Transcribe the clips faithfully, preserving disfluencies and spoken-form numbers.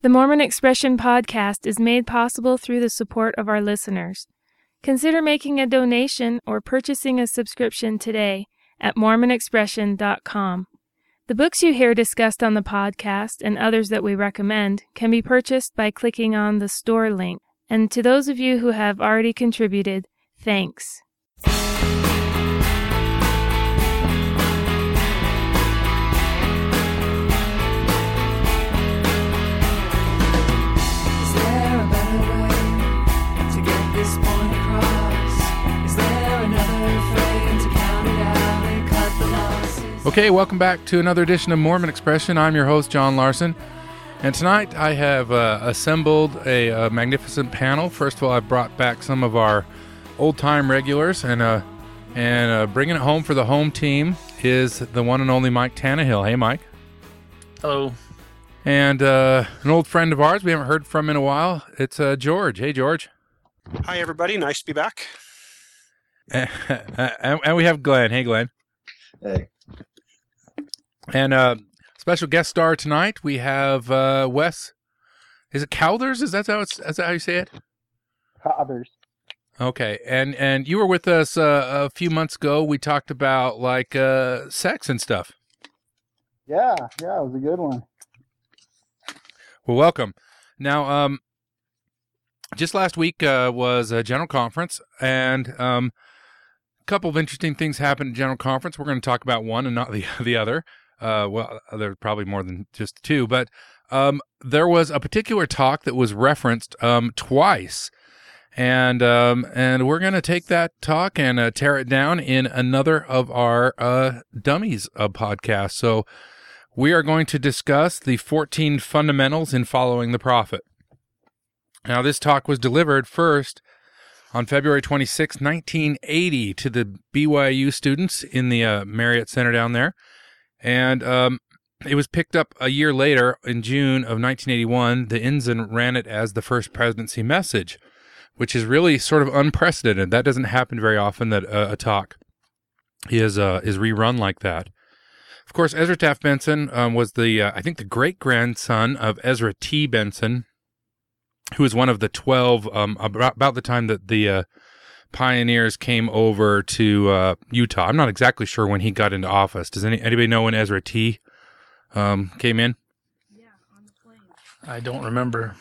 The Mormon Expression podcast is made possible through the support of our listeners. Consider making a donation or purchasing a subscription today at mormon expression dot com. The books you hear discussed on the podcast and others that we recommend can be purchased by clicking on the store link. And to those of you who have already contributed, thanks. Okay, welcome back to another edition of Mormon Expression. I'm your host, John Larson, and tonight I have uh, assembled a, a magnificent panel. First of all, I've brought back some of our old-time regulars, and uh, and uh, bringing it home for the home team is the one and only Mike Tannehill. Hey, Mike. Hello. And uh, an old friend of ours we haven't heard from in a while. It's uh, George. Hey, George. Hi, everybody. Nice to be back. and, and we have Glenn. Hey, Glenn. Hey. And uh, special guest star tonight, we have uh, Wes. Is it Cowthers? Is that how it's? Is that how you say it? Cowthers. Okay, and and you were with us uh, a few months ago. We talked about like uh, sex and stuff. Yeah, yeah, it was a good one. Well, welcome. Now, um, just last week uh, was a general conference, and um, a couple of interesting things happened at general conference. We're going to talk about one and not the the other. Uh, well, there's probably more than just two, but um, there was a particular talk that was referenced um, twice, and um, and we're going to take that talk and uh, tear it down in another of our uh, Dummies uh, podcasts. So we are going to discuss the fourteen fundamentals in following the prophet. Now, this talk was delivered first on February twenty-sixth, nineteen eighty, to the B Y U students in the uh, Marriott Center down there. And um, it was picked up a year later in June of nineteen eighty-one. The Ensign ran it as the first presidency message, which is really sort of unprecedented. That doesn't happen very often, that uh, a talk is uh, is rerun like that. Of course, Ezra Taft Benson um, was the, uh, I think, the great-grandson of Ezra T. Benson, who was one of the twelve, um, about, about the time that the uh, pioneers came over to uh, Utah. I'm not exactly sure when he got into office. Does any anybody know when Ezra T. Um, came in? Yeah, on the plane. I don't remember.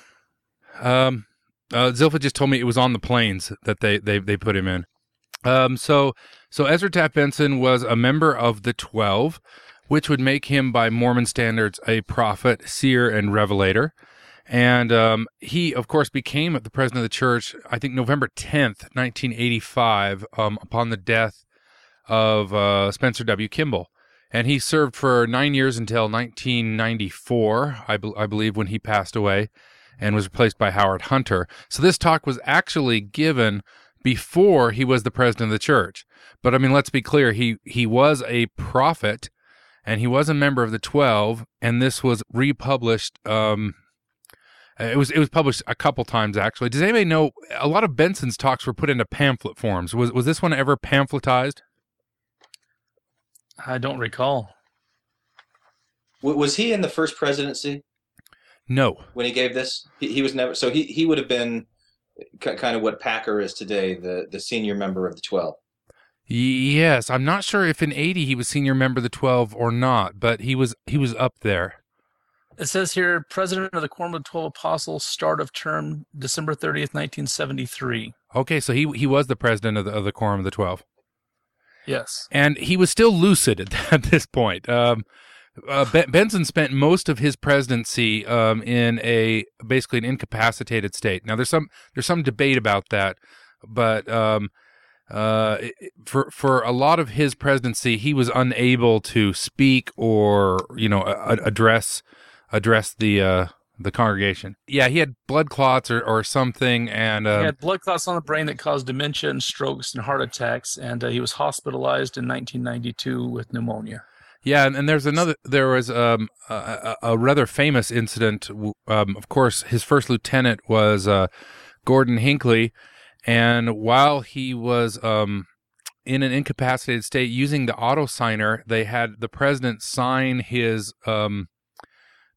Um, uh, Zilpha just told me it was on the plains that they they, they put him in. Um, so so Ezra Taft Benson was a member of the twelve, which would make him, by Mormon standards, a prophet, seer, and revelator. And um, he, of course, became the president of the church, I think, November tenth, nineteen eighty-five, um, upon the death of uh, Spencer W. Kimball. And he served for nine years until nineteen ninety-four, I, be- I believe, when he passed away and was replaced by Howard Hunter. So this talk was actually given before he was the president of the church. But, I mean, let's be clear, he, he was a prophet, and he was a member of the twelve, and this was republished... Um, It was it was published a couple times, actually. Does anybody know, a lot of Benson's talks were put into pamphlet forms. Was was this one ever pamphletized? I don't recall. W- Was he in the first presidency No. when he gave this? He, he was never. So he, he would have been k- kind of what Packer is today, the, the senior member of the twelve. Yes, I'm not sure if in eighty he was senior member of the twelve or not, but he was he was up there. It says here, President of the Quorum of the Twelve Apostles, start of term, December thirtieth, nineteen seventy-three. Okay, so he he was the president of the, of the Quorum of the Twelve. Yes. And he was still lucid at, at this point. Um, uh, ben, Benson spent most of his presidency um, in a basically an incapacitated state. Now, there's some there's some debate about that, but um, uh, for for a lot of his presidency, he was unable to speak or you know a, address address the uh, the congregation. Yeah, he had blood clots or, or something, and uh, he had blood clots on the brain that caused dementia and strokes and heart attacks, and uh, he was hospitalized in nineteen ninety-two with pneumonia. Yeah, and, and there's another. There was um, a, a rather famous incident. Um, of course, his first lieutenant was uh, Gordon Hinckley, and while he was um, in an incapacitated state using the auto signer, they had the president sign his um,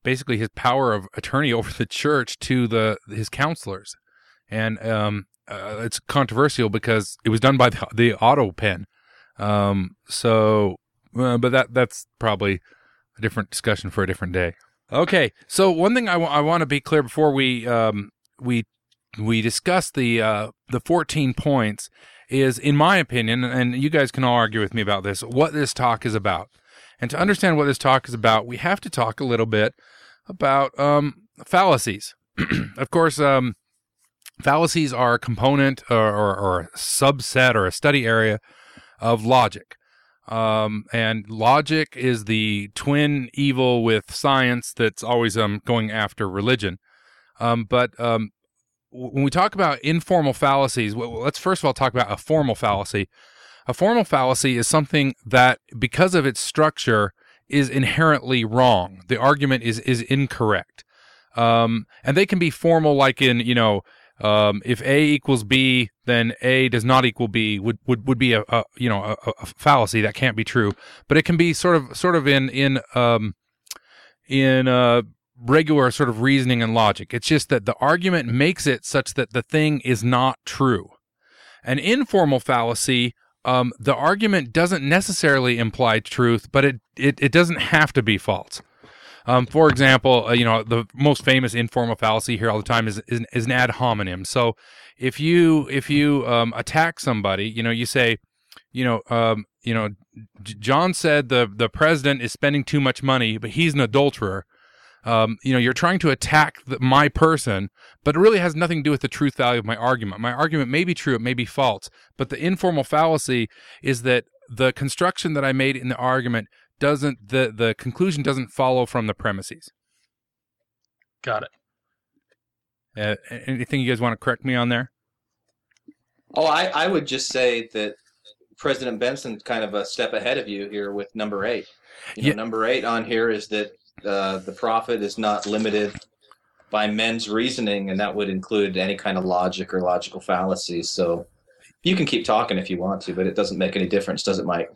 basically his power of attorney over the church to the his counselors, and um, uh, it's controversial because it was done by the, the auto pen. Um, so, uh, but that that's probably a different discussion for a different day. Okay, so one thing I, w- I want to be clear before we um, we we discuss the uh, the fourteen points is, in my opinion, and you guys can all argue with me about this, what this talk is about. And to understand what this talk is about, we have to talk a little bit about um, fallacies. Of course, um, fallacies are a component or, or, or a subset or a study area of logic. Um, and logic is the twin evil with science that's always um, going after religion. Um, but um, when we talk about informal fallacies, well, let's first of all talk about a formal fallacy. A formal fallacy is something that, because of its structure, is inherently wrong. The argument is is incorrect. Um, and they can be formal, like in, you know, um, if A equals B, then A does not equal B would, would, would be a, a you know a, a fallacy that can't be true. But it can be sort of sort of in in um, in uh, regular sort of reasoning and logic. It's just that the argument makes it such that the thing is not true. An informal fallacy, um, the argument doesn't necessarily imply truth, but it, it, it doesn't have to be false. Um, for example, uh, you know, the most famous informal fallacy you hear all the time is, is, is an ad hominem. So if you, if you, um, attack somebody, you know, you say, you know, um, you know, J- John said the, the president is spending too much money, but he's an adulterer. Um, you know, you're trying to attack the, my person, but it really has nothing to do with the truth value of my argument. My argument may be true, it may be false, but the informal fallacy is that the construction that I made in the argument doesn't, the, the conclusion doesn't follow from the premises. Got it. Uh, anything you guys want to correct me on there? Oh, I, I would just say that President Benson's kind of a step ahead of you here with number eight. You know, Yeah. Number eight on here is that uh, the prophet is not limited by men's reasoning, and that would include any kind of logic or logical fallacies. So you can keep talking if you want to, but it doesn't make any difference, does it, Mike?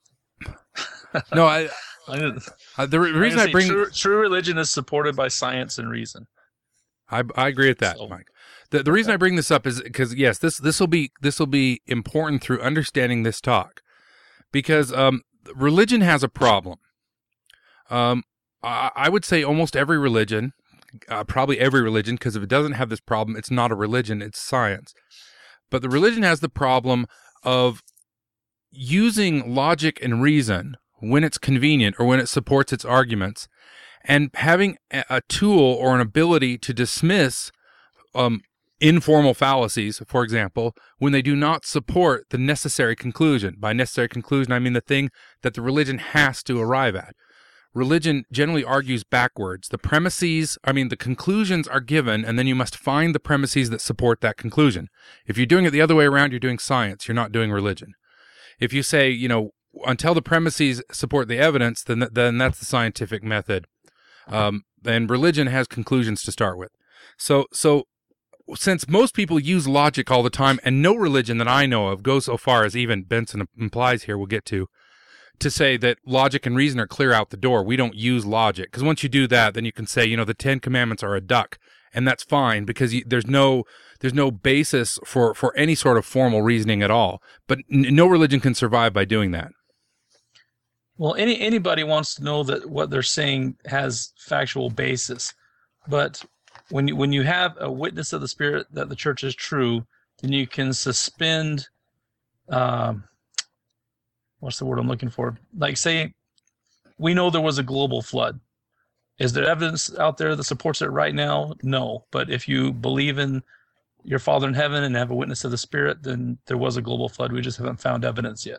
No, I, I didn't- uh, the re- I reason I say bring... true, true religion is supported by science and reason. I, I agree with that, So- Mike. The the reason I bring this up is because yes, this this will be this will be important through understanding this talk, because um, religion has a problem. Um, I, I would say almost every religion, uh, probably every religion, because if it doesn't have this problem, it's not a religion; it's science. But the religion has the problem of using logic and reason when it's convenient or when it supports its arguments, and having a, a tool or an ability to dismiss um, informal fallacies, for example, when they do not support the necessary conclusion. By necessary conclusion, I mean the thing that the religion has to arrive at. Religion generally argues backwards. The premises, I mean, the conclusions are given, and then you must find the premises that support that conclusion. If you're doing it the other way around, you're doing science. You're not doing religion. If you say, you know, until the premises support the evidence, then th- then that's the scientific method. Um, and religion has conclusions to start with. So, so since most people use logic all the time, and no religion that I know of goes so far as even Benson implies here, we'll get to, to say that logic and reason are clear out the door. We don't use logic. Because once you do that, then you can say, you know, the Ten Commandments are a duck. And that's fine, because you, there's no there's no basis for, for any sort of formal reasoning at all. But n- no religion can survive by doing that. Well, any anybody wants to know that what they're saying has factual basis, but when you when you have a witness of the Spirit that the church is true, then you can suspend. Um, what's the word I'm looking for? Like, say, we know there was a global flood. Is there evidence out there that supports it right now? No. But if you believe in your Father in heaven and have a witness of the Spirit, then there was a global flood. We just haven't found evidence yet.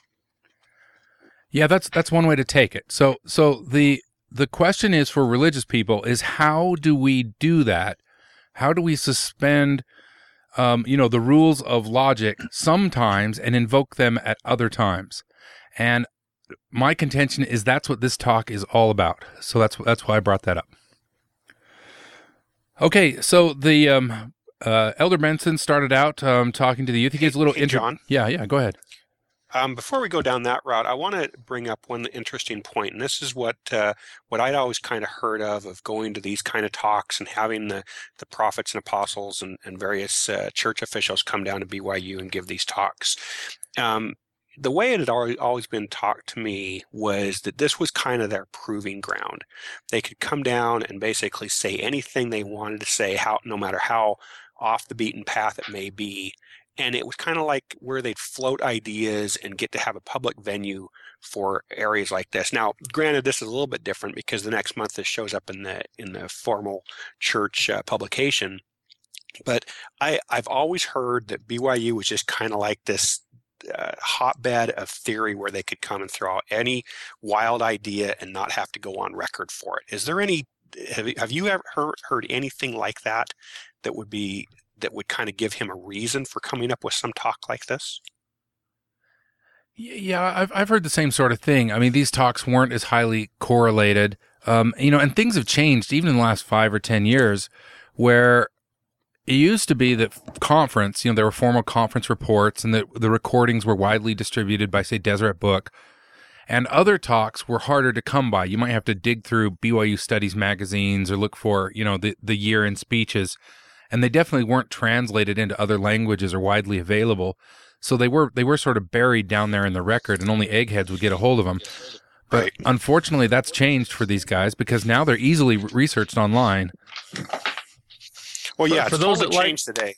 Yeah, that's that's one way to take it. So so the the question is for religious people is, how do we do that? How do we suspend um, you know, the rules of logic sometimes and invoke them at other times? And my contention is that's what this talk is all about. So that's that's why I brought that up. Okay, so the um, uh, Elder Benson started out um, talking to the youth. He gives a little Hey, intro. John. Yeah, yeah, go ahead. Um, before we go down that route, I want to bring up one interesting point, and this is what uh, what I'd always kind of heard of of going to these kind of talks and having the, the prophets and apostles and, and various uh, church officials come down to B Y U and give these talks. Um, the way it had always been talked to me was that this was kind of their proving ground. They could come down and basically say anything they wanted to say, how no matter how off the beaten path it may be. And it was kind of like where they'd float ideas and get to have a public venue for areas like this. Now, granted, this is a little bit different because the next month this shows up in the in the formal church uh, publication. But I, I've always heard that B Y U was just kind of like this uh, hotbed of theory where they could come and throw out any wild idea and not have to go on record for it. Is there any? Have, have you ever heard, heard anything like that that would be? that would kind of give him a reason for coming up with some talk like this? Yeah, I've I've heard the same sort of thing. I mean, these talks weren't as highly correlated, um, you know, and things have changed even in the last five or ten years, where it used to be that conference, you know, there were formal conference reports, and that the recordings were widely distributed by, say, Deseret Book, and other talks were harder to come by. You might have to dig through B Y U Studies magazines or look for, you know, the the year in speeches. And they definitely weren't translated into other languages or widely available. So they were they were sort of buried down there in the record, and only eggheads would get a hold of them. But right. Unfortunately, that's changed for these guys because now they're easily researched online. Well, yeah, for, for it's those totally that changed like, today.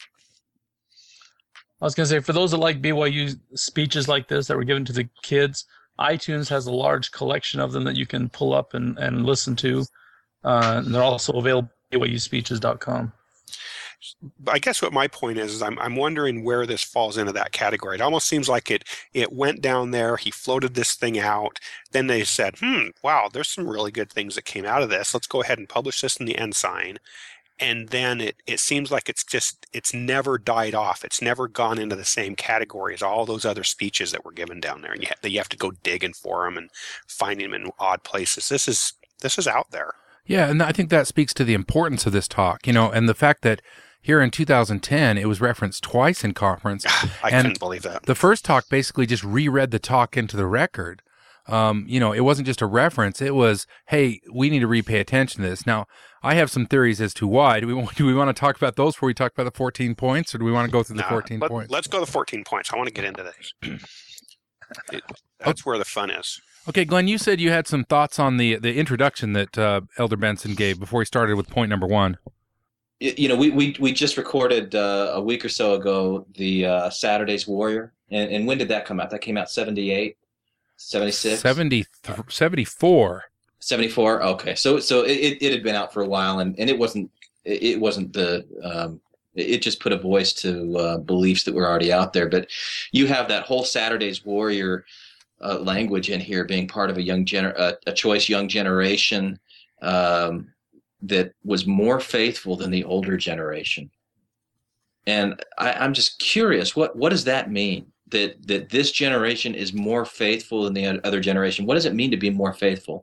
I was going to say, for those that like B Y U speeches like this that were given to the kids, iTunes has a large collection of them that you can pull up and, and listen to. Uh, and they're also available at B Y U speeches dot com. I guess what my point is, is I'm I'm wondering where this falls into that category. It almost seems like it it went down there. He floated this thing out. Then they said, "Hmm, wow, there's some really good things that came out of this. Let's go ahead and publish this in the Ensign." And then it it seems like it's just it's never died off. It's never gone into the same category as all those other speeches that were given down there. And you have, you have to go digging for them and finding them in odd places. This is this is out there. Yeah, and I think that speaks to the importance of this talk, you know, and the fact that here in two thousand ten, it was referenced twice in conference. I and couldn't believe that. The first talk basically just reread the talk into the record. Um, you know, it wasn't just a reference. It was, hey, we need to repay attention to this. Now, I have some theories as to why. Do we want, do we want to talk about those before we talk about the fourteen points, or do we want to go through the nah, fourteen let, points? Let's go to the fourteen points. I want to get into this. it, that's where the fun is. Okay, Glenn, you said you had some thoughts on the, the introduction that uh, Elder Benson gave before he started with point number one. You know, we we, we just recorded uh, a week or so ago the uh, Saturday's Warrior. And, and when did that come out? That came out seventy-eight, seventy-six? seventy, seventy-four. seventy-four? Okay. So so it, it had been out for a while, and, and it wasn't it wasn't the um, it just put a voice to uh, beliefs that were already out there. But you have that whole Saturday's Warrior uh, language in here being part of a young gener- uh, a choice young generation um, that was more faithful than the older generation. And I, I'm just curious, what what does that mean? That that this generation is more faithful than the other generation? What does it mean to be more faithful?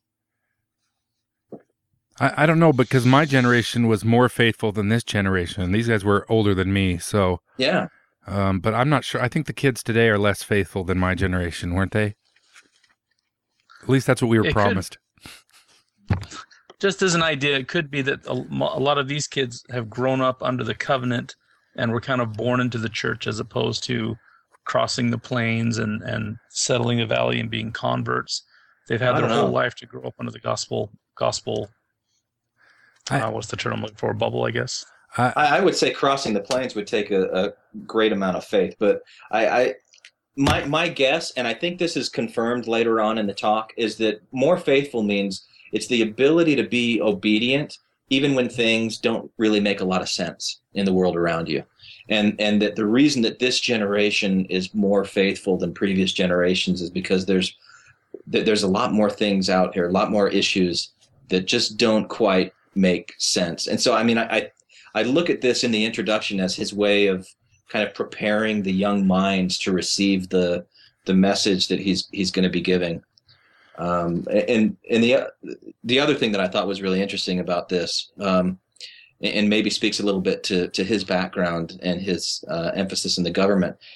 I, I don't know, because my generation was more faithful than this generation. These guys were older than me, so yeah. Um, but I'm not sure. I think the kids today are less faithful than my generation, weren't they? At least that's what we were it promised. Could, just as an idea, it could be that a, a lot of these kids have grown up under the covenant and were kind of born into the church as opposed to crossing the plains and, and settling the valley and being converts. They've had their whole know. life to grow up under the gospel, gospel, I, uh, what's the term I'm looking for? Bubble, I guess. I, I would say crossing the plains would take a, a great amount of faith, but I, I, my my guess, and I think this is confirmed later on in the talk, is that more faithful means it's the ability to be obedient even when things don't really make a lot of sense in the world around you. And and that the reason that this generation is more faithful than previous generations is because there's there's a lot more things out here, a lot more issues that just don't quite make sense. And so, I mean, I, I I look at this in the introduction as his way of kind of preparing the young minds to receive the the message that he's he's going to be giving. Um, and and the the other thing that I thought was really interesting about this, um, and maybe speaks a little bit to to his background and his uh, emphasis in the government,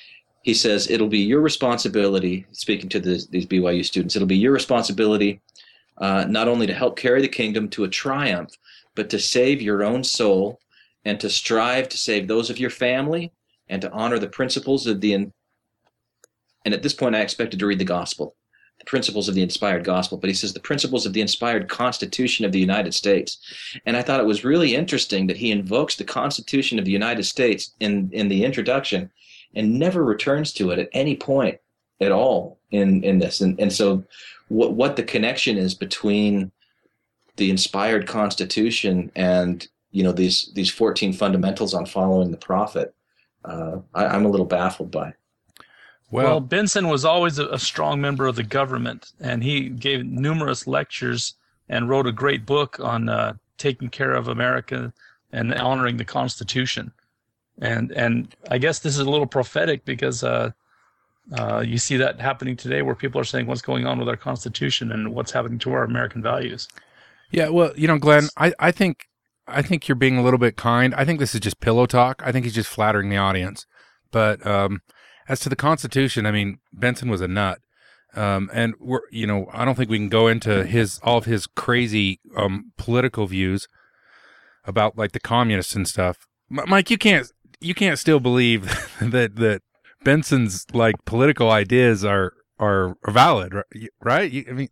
he says, it'll be your responsibility, speaking to this, these B Y U students, it'll be your responsibility uh, not only to help carry the kingdom to a triumph, but to save your own soul and to strive to save those of your family and to honor the principles of the, in- and at this point I expected to read the gospel, the principles of the inspired gospel, but he says the principles of the inspired Constitution of the United States. And I thought it was really interesting that he invokes the Constitution of the United States in, in the introduction and never returns to it at any point at all in, in this. And, and so what, what the connection is between the inspired Constitution and, you know, these, these fourteen fundamentals on following the prophet, uh, I, I'm a little baffled by. Well, Well, Benson was always a, a strong member of the government, and he gave numerous lectures and wrote a great book on uh, taking care of America and honoring the Constitution. And and I guess this is a little prophetic because uh, uh, you see that happening today where people are saying what's going on with our Constitution and what's happening to our American values. yeah, well, you know, Glenn, I, I think I think you're being a little bit kind. I think this is just pillow talk. I think he's just flattering the audience. But um, as to the Constitution, I mean, Benson was a nut. Um, and we're, you know, I don't think we can go into his all of his crazy um, political views about like the communists and stuff. M- Mike, you can't you can't still believe that that Benson's like political ideas are are valid, right? right? You, I mean,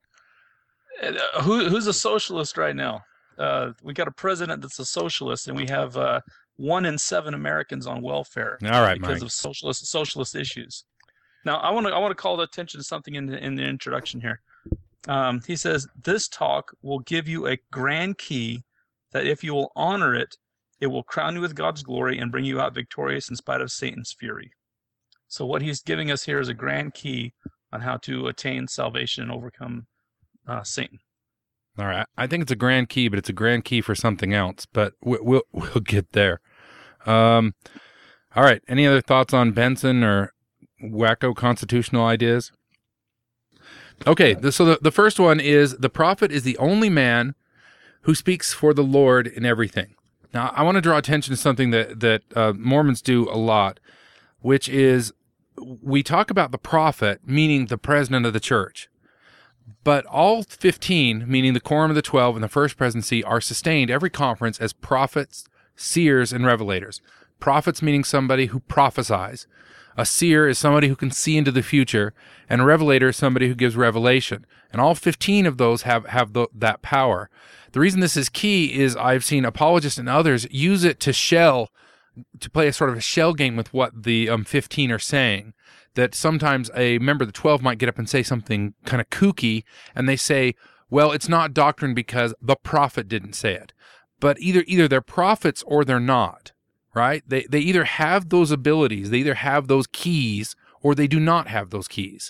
Uh, who who's a socialist right now? Uh, we got a president that's a socialist, and we have uh, one in seven Americans on welfare all right, because Mike. of socialist socialist issues. Now, I want to I want to call the attention to something in the, in the introduction here. Um, he says this talk will give you a grand key that, if you will honor it, it will crown you with God's glory and bring you out victorious in spite of Satan's fury. So, what he's giving us here is a grand key on how to attain salvation and overcome uh, Satan. All right, I think it's a grand key, but it's a grand key for something else. But we, we'll we'll get there. Um, all right. Any other thoughts on Benson or wacko constitutional ideas? Okay, the, so the, the first one is the prophet is the only man who speaks for the Lord in everything. Now, I want to draw attention to something that that uh, Mormons do a lot, which is we talk about the prophet, meaning the president of the church. But all fifteen, meaning the quorum of the twelve and the first presidency, are sustained every conference as prophets, seers, and revelators. Prophets meaning somebody who prophesies. A seer is somebody who can see into the future, and a revelator is somebody who gives revelation. And all fifteen of those have, have the, that power. The reason this is key is I've seen apologists and others use it to shell, to play a sort of a shell game with what the um, fifteen are saying. That sometimes a member of the twelve might get up and say something kind of kooky, and they say, well, it's not doctrine because the prophet didn't say it. But either either they're prophets or they're not, right? They they either have those abilities, they either have those keys, or they do not have those keys.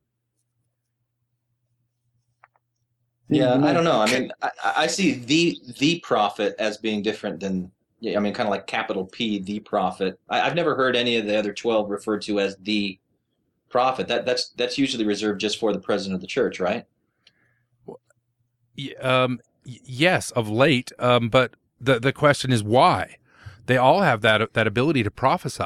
Yeah, I don't know. I mean, I, I see the the prophet as being different than, I mean, kind of like capital P, the prophet. I, I've never heard any of the other twelve referred to as the prophet. That that's that's usually reserved just for the president of the church, right? Um, yes, of late. Um, but the the question is why? They all have that that ability to prophesy.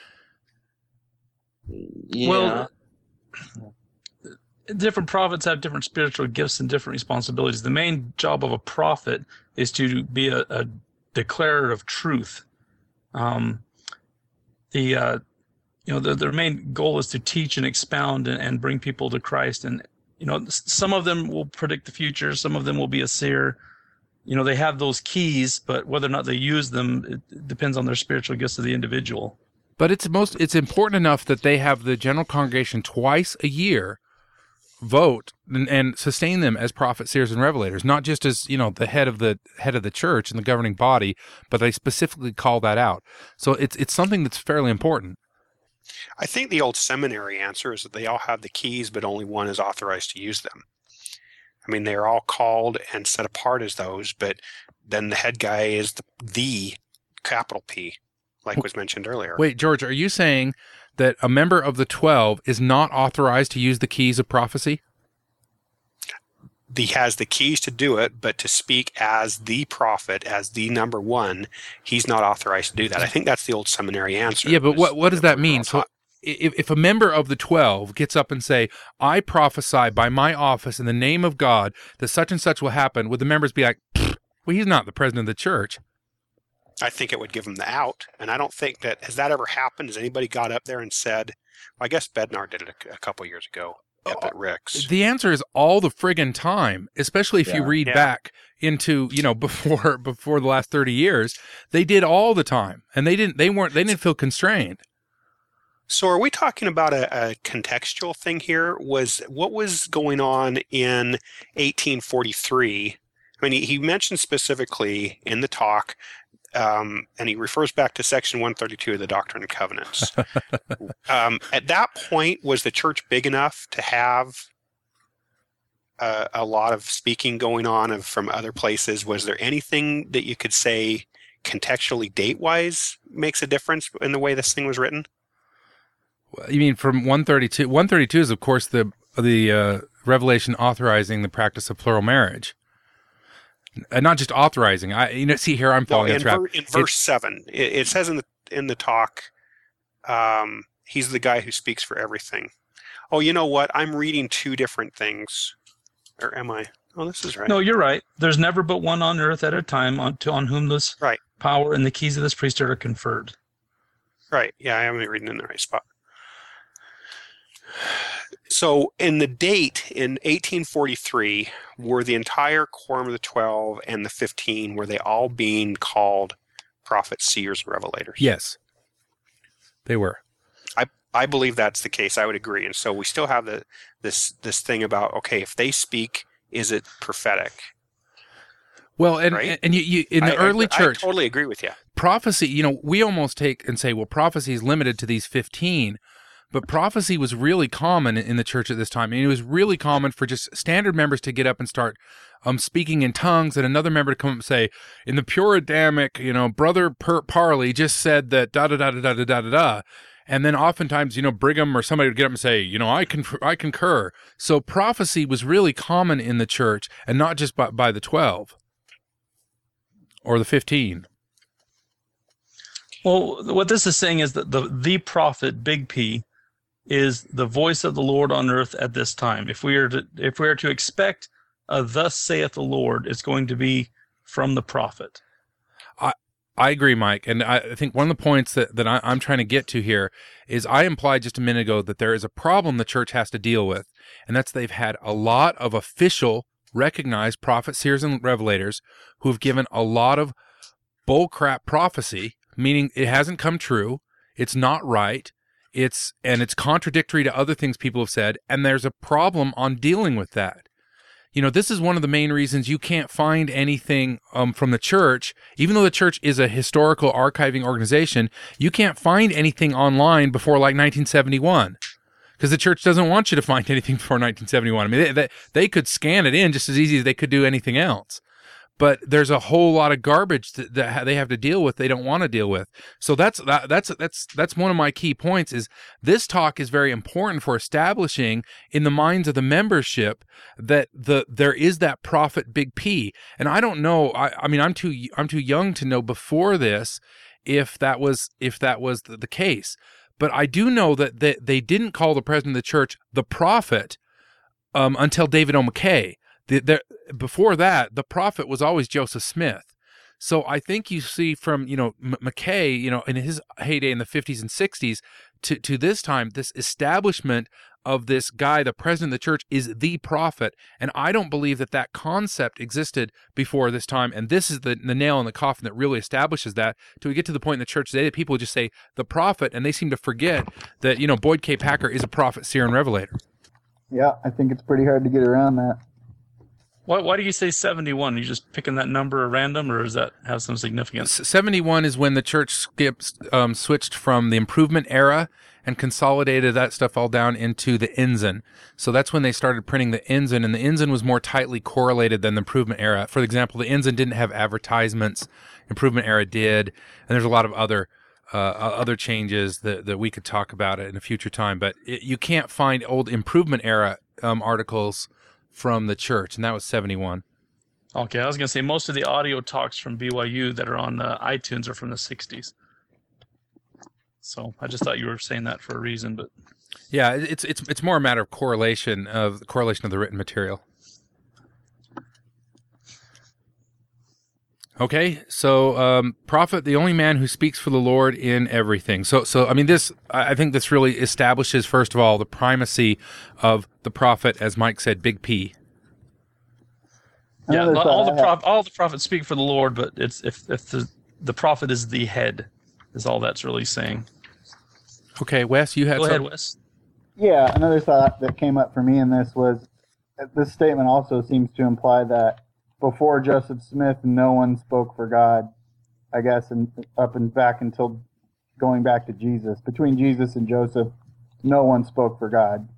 Yeah. Well, different prophets have different spiritual gifts and different responsibilities. The main job of a prophet is to be a, a declarer of truth. Um, the uh, you know the, their main goal is to teach and expound and, and bring people to Christ. And you know some of them will predict the future. Some of them will be a seer. You know they have those keys, but whether or not they use them, it depends on their spiritual gifts of the individual. But it's most it's important enough that they have the general congregation twice a year vote and, and sustain them as prophets, seers, and revelators, not just as, you know, the head of the head of the church and the governing body, but they specifically call that out. So it's it's something that's fairly important. I think the old seminary answer is that they all have the keys, but only one is authorized to use them. I mean, they're all called and set apart as those, but then the head guy is the, the capital P, like was mentioned earlier. Wait, George, are you saying that a member of the twelve is not authorized to use the keys of prophecy? He has the keys to do it, but to speak as the prophet, as the number one, he's not authorized to do that. I think that's the old seminary answer. Yeah, but what what does that mean? So if, if a member of the twelve gets up and say, I prophesy by my office in the name of God that such and such will happen, would the members be like, well, he's not the president of the church? I think it would give him the out. And I don't think that, has that ever happened? Has anybody got up there and said, well, I guess Bednar did it a, a couple years ago up at Rick's. The answer is all the friggin' time, especially if Yeah. you read Yeah. back into, you know, before before the last thirty years. They did all the time, and they didn't they weren't they didn't feel constrained. So are we talking about a, a contextual thing here? Was what was going on in eighteen forty-three? I mean, he, he mentioned specifically in the talk, um, and he refers back to section one thirty-two of the Doctrine and Covenants. um, at that point, was the church big enough to have a, a lot of speaking going on of, from other places? Was there anything that you could say contextually, date-wise, makes a difference in the way this thing was written? You mean from one thirty-two? one thirty-two is, of course, the the uh, revelation authorizing the practice of plural marriage. And not just authorizing. I, you know, see here, I'm No, falling in, in trap. ver- in verse seven, it, it says in the in the talk, um, he's the guy who speaks for everything. Oh, you know what? I'm reading two different things, or am I? Oh, this is right. No, you're right. There's never but one on earth at a time on, to, on whom this Right. power and the keys of this priesthood are conferred. Right. Yeah, I am reading in the right spot. So, in the date in eighteen forty-three, were the entire quorum of the twelve and the fifteen, were they all being called prophets, seers, and revelators? Yes, they were. I I believe that's the case. I would agree. And so we still have the this this thing about, okay, if they speak, is it prophetic? Well, and Right? and you, you in the I- I- early I church, totally agree with you. prophecy, you know, we almost take and say, well, prophecy is limited to these fifteen, but prophecy was really common in the church at this time. And it was really common for just standard members to get up and start um, speaking in tongues, and another member to come up and say, in the pure Adamic, you know, Brother per- Parley just said that da da da da da da da da da. And then oftentimes, you know, Brigham or somebody would get up and say, you know, I con- I concur. So prophecy was really common in the church, and not just by, by the twelve or the fifteen. Well, what this is saying is that the the prophet, big P, is the voice of the Lord on earth at this time. If we are to if we are to expect a "Thus saith the Lord," it's going to be from the prophet. I agree, Mike. And I think one of the points that, that I, I'm trying to get to here is I implied just a minute ago that there is a problem the church has to deal with, and that's they've had a lot of official, recognized prophets, seers, and revelators who have given a lot of bullcrap prophecy, meaning it hasn't come true, it's not right, it's and it's contradictory to other things people have said, and there's a problem on dealing with that. You know, this is one of the main reasons you can't find anything um, from the church, even though the church is a historical archiving organization, you can't find anything online before like nineteen seventy-one, because the church doesn't want you to find anything before nineteen seventy-one. I mean, they, they, they could scan it in just as easy as they could do anything else. But there's a whole lot of garbage that, that they have to deal with they don't want to deal with. So that's that, that's that's that's one of my key points is this talk is very important for establishing in the minds of the membership that the there is that prophet big P. And I don't know. I, I mean, I'm too I'm too young to know before this if that was if that was the, the case. But I do know that they, they didn't call the president of the church the prophet um, until David O. McKay. The, the, before that, the prophet was always Joseph Smith. So I think you see from, you know, M- McKay, you know, in his heyday in the fifties and sixties to, to this time, this establishment of this guy, the president of the church, is the prophet. And I don't believe that that concept existed before this time. And this is the, the nail in the coffin that really establishes that. Till we get to the point in the church today that people just say the prophet, and they seem to forget that, you know, Boyd K. Packer is a prophet, seer, and revelator. Yeah, I think it's pretty hard to get around that. Why, why do you say seventy-one? Are you just picking that number at random, or does that have some significance? seventy-one is when the church skips, um, switched from the Improvement era and consolidated that stuff all down into the Ensign. So that's when they started printing the Ensign, and the Ensign was more tightly correlated than the Improvement era. For example, the Ensign didn't have advertisements. Improvement era did, and there's a lot of other uh, other changes that, that we could talk about in a future time. But it, you can't find old Improvement era um, articles from the church, and that was seventy-one. Okay, I was going to say most of the audio talks from B Y U that are on uh, iTunes are from the sixties. So I just thought you were saying that for a reason, but Yeah, it's it's it's more a matter of correlation of correlation of the written material. Okay, so um, prophet, the only man who speaks for the Lord in everything. So, so I mean, this I think this really establishes, first of all, the primacy of the prophet, as Mike said, Big P. yeah, Another all thought the I had- prof- all the prophets speak for the Lord, but it's if if the the prophet is the head, is all that's really saying. Okay, Wes, you had Go ahead, some- Wes. Yeah, another thought that came up for me in this was that this statement also seems to imply that before Joseph Smith, no one spoke for God, I guess, and up and back until going back to Jesus. Between Jesus and Joseph, no one spoke for God.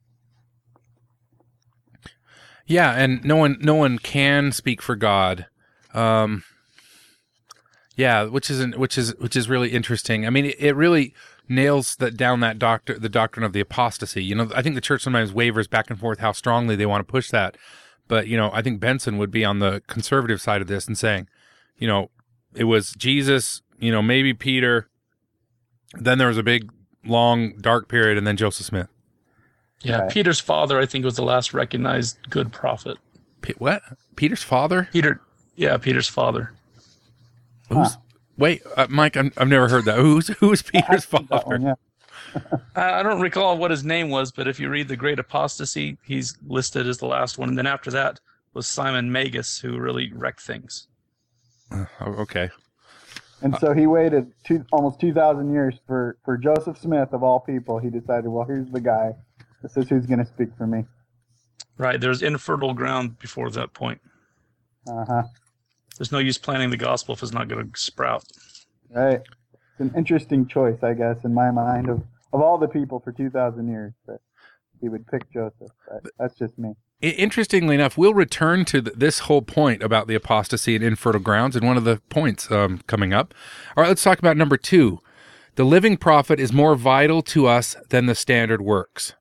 Yeah, and no one no one can speak for God. Um, yeah, which is which is which is really interesting. I mean, it, it really nails that down that doctor the doctrine of the apostasy. You know, I think the church sometimes wavers back and forth how strongly they want to push that. But, you know, I think Benson would be on the conservative side of this and saying, you know, it was Jesus, you know, maybe Peter, then there was a big, long, dark period, and then Joseph Smith. Yeah, Right. Peter's father, I think, was the last recognized good prophet. Pe- what? Peter's father? Peter, yeah, Peter's father. Who's? Wait, uh, Mike, I'm, I've never heard that. Who's who's Peter's That father? one, yeah. I I don't recall what his name was, but if you read The Great Apostasy, he's listed as the last one. And then after that was Simon Magus, who really wrecked things. Oh, okay. And so he waited two, almost two thousand years for, for Joseph Smith, of all people. He decided, well, here's the guy. This is who's going to speak for me. Right, there's infertile ground before that point. Uh-huh. There's no use planting the gospel if it's not going to sprout. Right. It's an interesting choice, I guess, in my mind, of, of all the people for two thousand years, that he would pick Joseph. But that's just me. I- Interestingly enough, we'll return to th- this whole point about the apostasy and infertile grounds in one of the points um, coming up. All right, let's talk about number two. The living prophet is more vital to us than the standard works.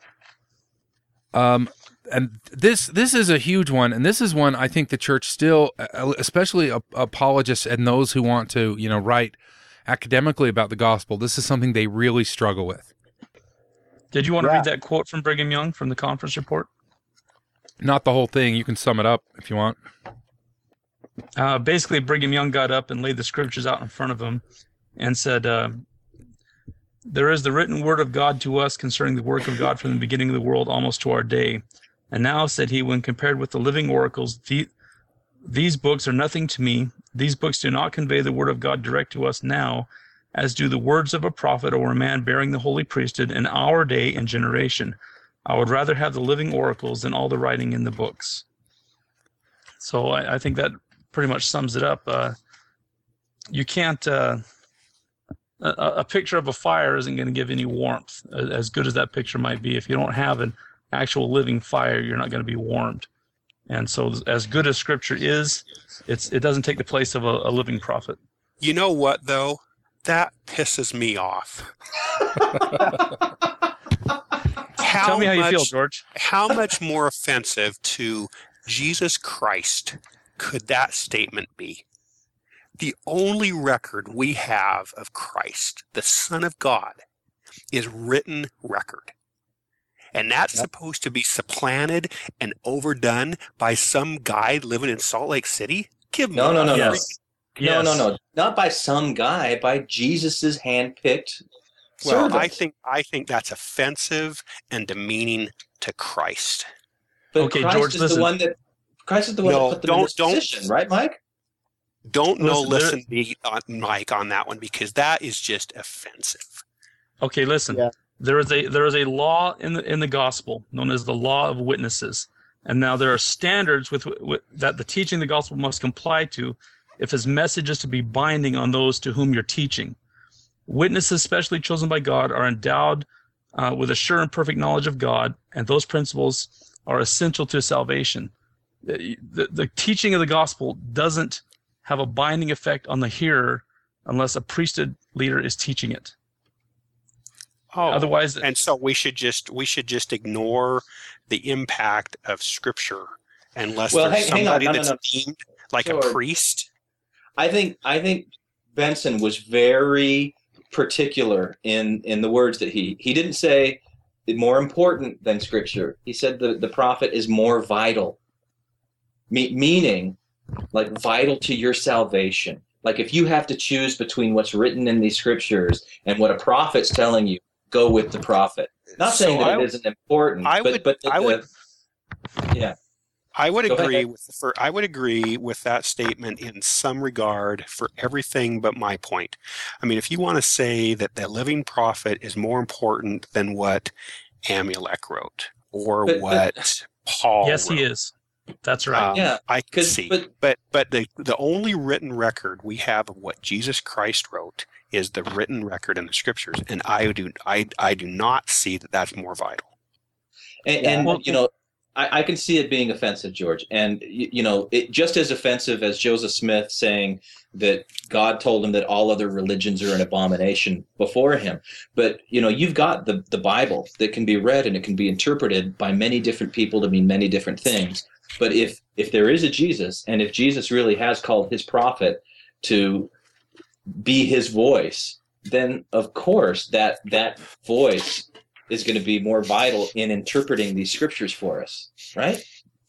Um, and this this is a huge one, and this is one I think the church still, uh, especially ap- apologists and those who want to, you know, write academically about the gospel, this is something they really struggle with. Did you want to Yeah. read that quote from Brigham Young from the conference report? Not the whole thing. You can sum it up if you want. Uh, basically, Brigham Young got up and laid the scriptures out in front of him and said, uh, there is the written word of God to us concerning the work of God from the beginning of the world almost to our day. And now, said he, when compared with the living oracles, the, these books are nothing to me. These books do not convey the word of God direct to us now, as do the words of a prophet or a man bearing the holy priesthood in our day and generation. I would rather have the living oracles than all the writing in the books. So I, I think that pretty much sums it up. Uh, you can't, uh, a, a picture of a fire isn't going to give any warmth, as, as good as that picture might be. If you don't have an actual living fire, you're not going to be warmed. And so as good as scripture is, it's it doesn't take the place of a, a living prophet. You know what, though? That pisses me off. How Tell me how you much, feel, George. How much more offensive to Jesus Christ could that statement be? The only record we have of Christ, the Son of God, is written record. And that's Yep. supposed to be supplanted and overdone by some guy living in Salt Lake City? Give me No, no, a no, no. Yes. No, no, Yes. no. Not by some guy, by Jesus's handpicked Well, servant. I think I think that's offensive and demeaning to Christ. But Okay, Christ George, is listen. the one that Christ is the one No, that put them in don't- this don't- position, right, Mike? Don't no Listen, there- listen me on Mike on that one, because that is just offensive. Okay, listen. Yeah. There is a there is a law in the in the gospel known as the law of witnesses, and now there are standards with, with that the teaching of the gospel must comply to, if his message is to be binding on those to whom you're teaching. Witnesses, specially chosen by God, are endowed uh, with a sure and perfect knowledge of God, and those principles are essential to salvation. The, the, the teaching of the gospel doesn't have a binding effect on the hearer unless a priesthood leader is teaching it. Oh, Otherwise, and so we should just we should just ignore the impact of Scripture unless Well, there's hang- hang on. somebody No, no, that's no. deemed like a George. priest. I think I think Benson was very particular in in the words that he he didn't say more important than Scripture. He said the the prophet is more vital, Me, meaning like vital to your salvation. Like if you have to choose between what's written in these Scriptures and what a prophet's telling you, go with the prophet. Not So saying that I- it isn't important, I but would- but the, I would- yeah. I would Go agree ahead. with for I would agree with that statement in some regard for everything but my point. I mean, if you want to say that the living prophet is more important than what Amulek wrote or But- but- what Paul Yes, wrote, he is. That's right. um, Yeah, I can 'cause- see. but- But but the the only written record we have of what Jesus Christ wrote is the written record in the Scriptures, and I do I I do not see that that's more vital. And, Yeah, and I you know, I, I can see it being offensive, George. And you, you know, it just as offensive as Joseph Smith saying that God told him that all other religions are an abomination before him. But you know, you've got the the Bible that can be read and it can be interpreted by many different people to mean many different things. But if if there is a Jesus, and if Jesus really has called his prophet to be his voice, then of course that that voice is going to be more vital in interpreting these Scriptures for us, right?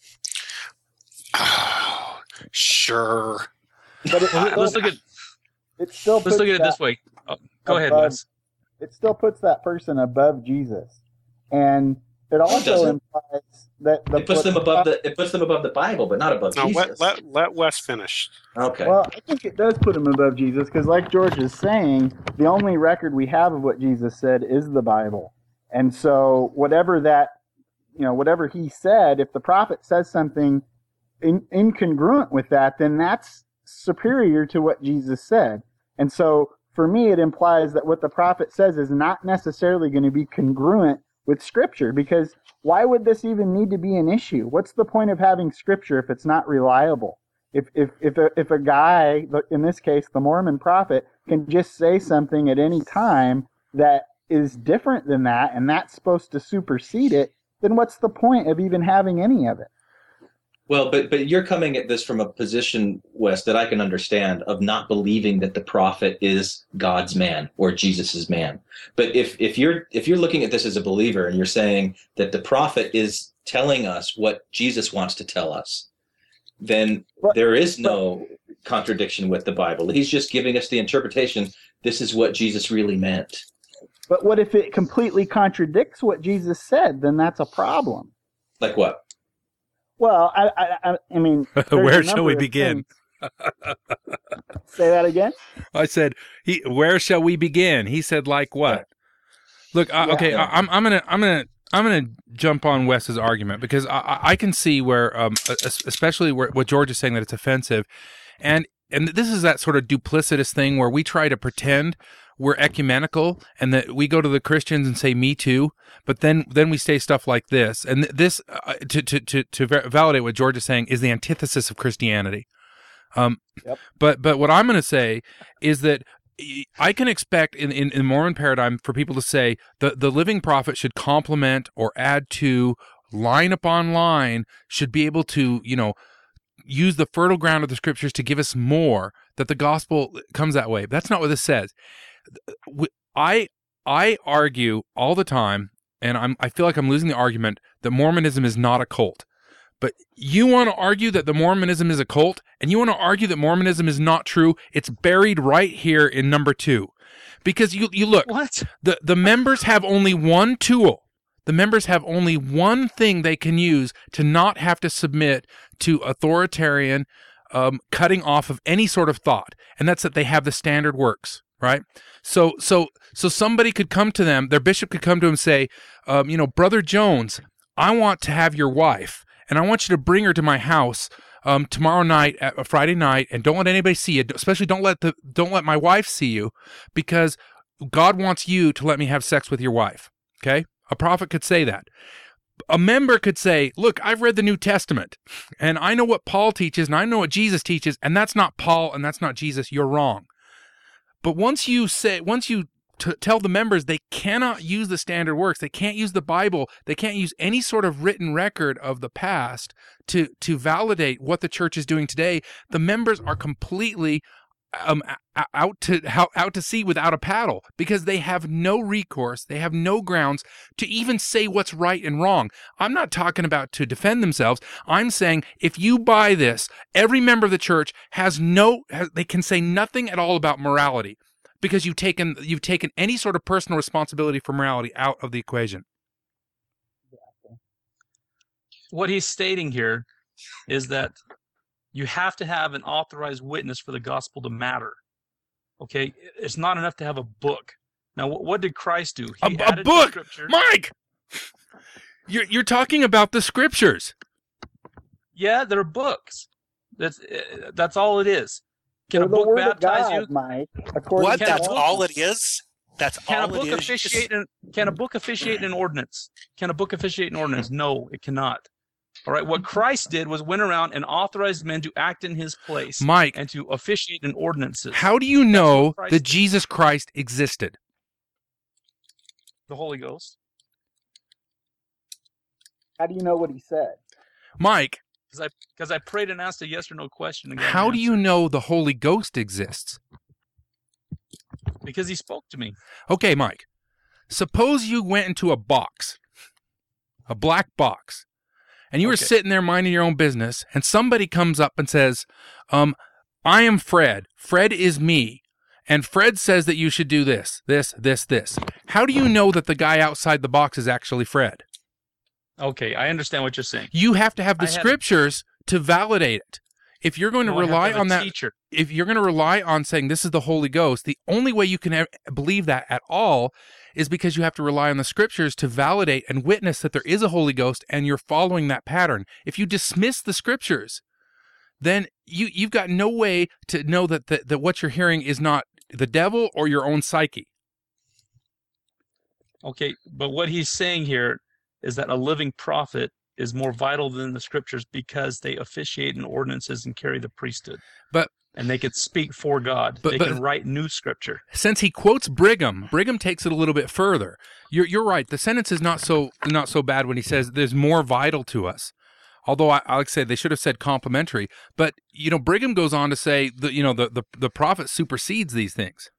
Oh, sure. But it, Well, it, let's look at it still let's puts look at it that- this way. Oh, go ahead, above- Wes. It still puts that person above Jesus, and it also doesn't. implies that the It puts them above the it puts them above the Bible, but not above Now Jesus. let, let let Wes finish. Okay. Well, I think it does put him above Jesus because, like George is saying, the only record we have of what Jesus said is the Bible. And so, whatever that, you know, whatever he said, if the prophet says something in, incongruent with that, then that's superior to what Jesus said. And so, for me, it implies that what the prophet says is not necessarily going to be congruent with Scripture, because why would this even need to be an issue? What's the point of having Scripture if it's not reliable? If if if a, if a guy, in this case, the Mormon prophet, can just say something at any time that is different than that, and that's supposed to supersede it, then what's the point of even having any of it? Well, but but you're coming at this from a position, Wes, that I can understand of not believing that the prophet is God's man or Jesus's man. But if if you're if you're looking at this as a believer and you're saying that the prophet is telling us what Jesus wants to tell us, then But- there is no contradiction with the Bible. He's just giving us the interpretation. This is what Jesus really meant. But what if it completely contradicts what Jesus said? Then that's a problem. Like what? Well, I I, I, I mean, there's a Where shall number we of begin? things. Say that again. I said, "He, where shall we begin?" He said, "Like what?" Look, uh, Yeah. okay, Yeah. I, I'm, I'm gonna, I'm gonna, I'm gonna jump on Wes's argument because I, I- I can see where, um, es- especially where what George is saying that it's offensive, and and this is that sort of duplicitous thing where we try to pretend we're ecumenical and that we go to the Christians and say "me too," but then then we say stuff like this, and th- this uh, to to to to ver- validate what George is saying is the antithesis of Christianity. Um, Yep. but but what I'm going to say is that I can expect in, in, in Mormon paradigm for people to say the, the living prophet should complement or add to, line upon line, should be able to, you know, use the fertile ground of the Scriptures to give us more, that the gospel comes that way. That's not what this says. I I argue all the time, and I'm I feel like I'm losing the argument, that Mormonism is not a cult. But you want to argue that the Mormonism is a cult, and you want to argue that Mormonism is not true, it's buried right here in number two. Because you you look, What? the, the members have only one tool. The members have only one thing they can use to not have to submit to authoritarian um, cutting off of any sort of thought, and that's that they have the standard works, right? So so so somebody could come to them, their bishop could come to them and say, um, you know, Brother Jones, I want to have your wife, and I want you to bring her to my house um, tomorrow night, at a Friday night, and don't let anybody see you. Especially don't let the don't let my wife see you, because God wants you to let me have sex with your wife. Okay, a prophet could say that. A member could say, "Look, I've read the New Testament, and I know what Paul teaches, and I know what Jesus teaches, and that's not Paul, and that's not Jesus. You're wrong." But once you say, once you to tell the members they cannot use the standard works, they can't use the Bible, they can't use any sort of written record of the past to to validate what the church is doing today, the members are completely um, out to out to sea without a paddle because they have no recourse. They have no grounds to even say what's right and wrong. I'm not talking about to defend themselves. I'm saying if you buy this, every member of the church has no, has, they can say nothing at all about morality because you've taken you've taken any sort of personal responsibility for morality out of the equation. What he's stating here is that you have to have an authorized witness for the gospel to matter. Okay, it's not enough to have a book. Now, what did Christ do? He a, a book, Mike. You're you're talking about the scriptures. Yeah, they're books. That's that's all it is. Can they're a book baptize God, you? Mike, what? That's book, all it is. That's can all a book it is. Officiate in, can a book officiate in an ordinance? Can a book officiate in ordinance? No, it cannot. All right, what Christ did was went around and authorized men to act in his place, Mike, and to officiate in ordinances. How do you know that did. Jesus Christ existed? The Holy Ghost. How do you know what he said? Mike. Because I, because I prayed and asked a yes or no question. And how do you know the Holy Ghost exists? Because he spoke to me. Okay, Mike. Suppose you went into a box, a black box, and you were okay. sitting there minding your own business, and somebody comes up and says, um, I am Fred. Fred is me. And Fred says that you should do this, this, this, this. How do you know that the guy outside the box is actually Fred? Okay, I understand what you're saying. You have to have the I scriptures to validate it. If you're going to no, rely to on that, teacher. if you're going to rely on saying this is the Holy Ghost, the only way you can have, believe that at all is because you have to rely on the scriptures to validate and witness that there is a Holy Ghost and you're following that pattern. If you dismiss the scriptures, then you, you've got no way to know that, that, that what you're hearing is not the devil or your own psyche. Okay, but what he's saying here is that a living prophet is more vital than the scriptures because they officiate in ordinances and carry the priesthood. But and they could speak for God. But, they but, can write new scripture. Since he quotes Brigham, Brigham takes it a little bit further. You're you're right. The sentence is not so not so bad when he says there's more vital to us. Although I, I like to say they should have said complementary. But you know, Brigham goes on to say that you know the the, the prophet supersedes these things.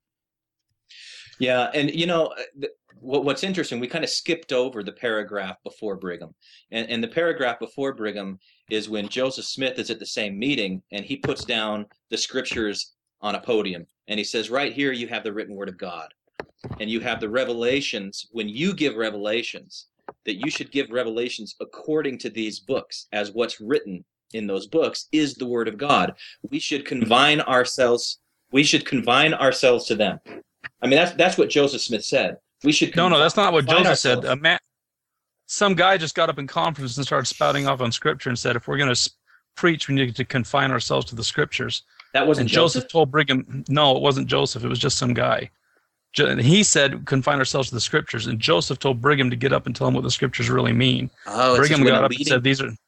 Yeah, and you know. Th- What's interesting, we kind of skipped over the paragraph before Brigham. And, and the paragraph before Brigham is when Joseph Smith is at the same meeting and he puts down the scriptures on a podium. And he says, right here, you have the written word of God. And you have the revelations. When you give revelations, that you should give revelations according to these books, as what's written in those books is the word of God. We should confine ourselves. We should confine ourselves to them. I mean, that's that's what Joseph Smith said. We should no, no, that's not what Joseph ourselves. said. A man, some guy just got up in conference and started spouting off on scripture and said, if we're going to preach, we need to confine ourselves to the scriptures. That wasn't and Joseph. Joseph told Brigham, no, it wasn't Joseph. It was just some guy. He said, confine ourselves to the scriptures. And Joseph told Brigham to get up and tell him what the scriptures really mean. Oh, Brigham got up leading... and said, these are...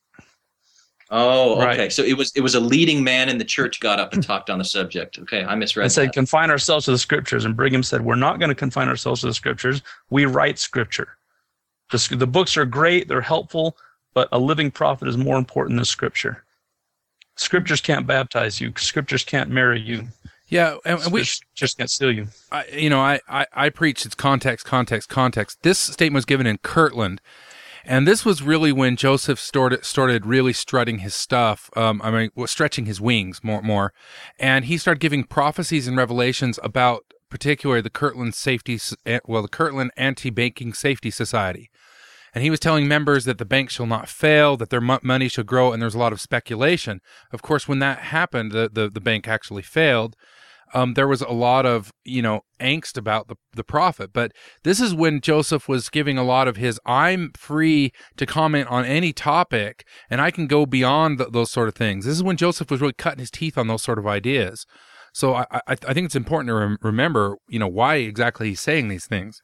Oh, okay. Right. So it was it was a leading man in the church got up and talked on the subject. Okay, I misread and said, that. confine ourselves to the scriptures. And Brigham said, we're not going to confine ourselves to the scriptures. We write scripture. The, the books are great. They're helpful. But a living prophet is more important than scripture. Scriptures can't baptize you. Scriptures can't marry you. Yeah, and, and we just can't steal you. I, you know, I, I, I preach it's context, context, context. This statement was given in Kirtland. And this was really when Joseph started started really strutting his stuff. Um, I mean, well, stretching his wings more, more, and he started giving prophecies and revelations about, particularly the Kirtland Safety, well, the Kirtland Anti-Banking Safety Society. And he was telling members that the bank shall not fail, that their money shall grow, and there's a lot of speculation. Of course, when that happened, the the, the bank actually failed. Um, there was a lot of, you know, angst about the, the prophet. But this is when Joseph was giving a lot of his, I'm free to comment on any topic, and I can go beyond th- those sort of things. This is when Joseph was really cutting his teeth on those sort of ideas. So I, I, I think it's important to rem- remember, you know, why exactly he's saying these things.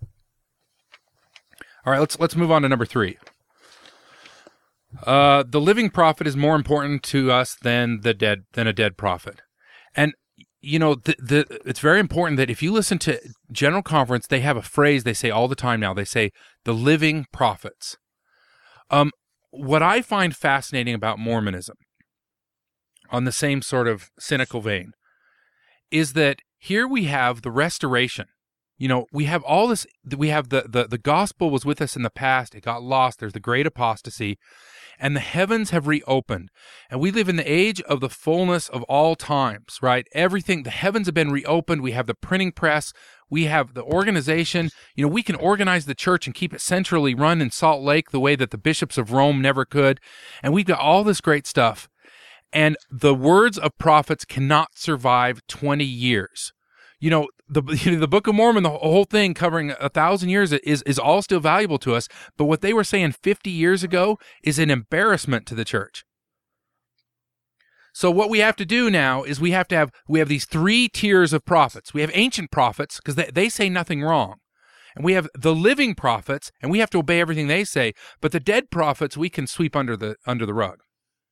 All right, let's let's move on to number three. Uh, the living prophet is more important to us than the dead than a dead prophet. And you know, the, the, it's very important that if you listen to General Conference, they have a phrase they say all the time now. They say, the living prophets. Um, what I find fascinating about Mormonism, on the same sort of cynical vein, is that here we have the restoration. You know, we have all this, we have the, the, the gospel was with us in the past. It got lost. There's the great apostasy. And the heavens have reopened. And we live in the age of the fullness of all times, right? Everything, the heavens have been reopened. We have the printing press. We have the organization. You know, we can organize the church and keep it centrally run in Salt Lake the way that the bishops of Rome never could. And we've got all this great stuff. And the words of prophets cannot survive twenty years. You know, the you know, the Book of Mormon, the whole thing covering a thousand years is, is all still valuable to us. But what they were saying fifty years ago is an embarrassment to the church. So what we have to do now is we have to have, we have these three tiers of prophets. We have ancient prophets because they, they say nothing wrong. And we have the living prophets, and we have to obey everything they say. But the dead prophets, we can sweep under the under the rug.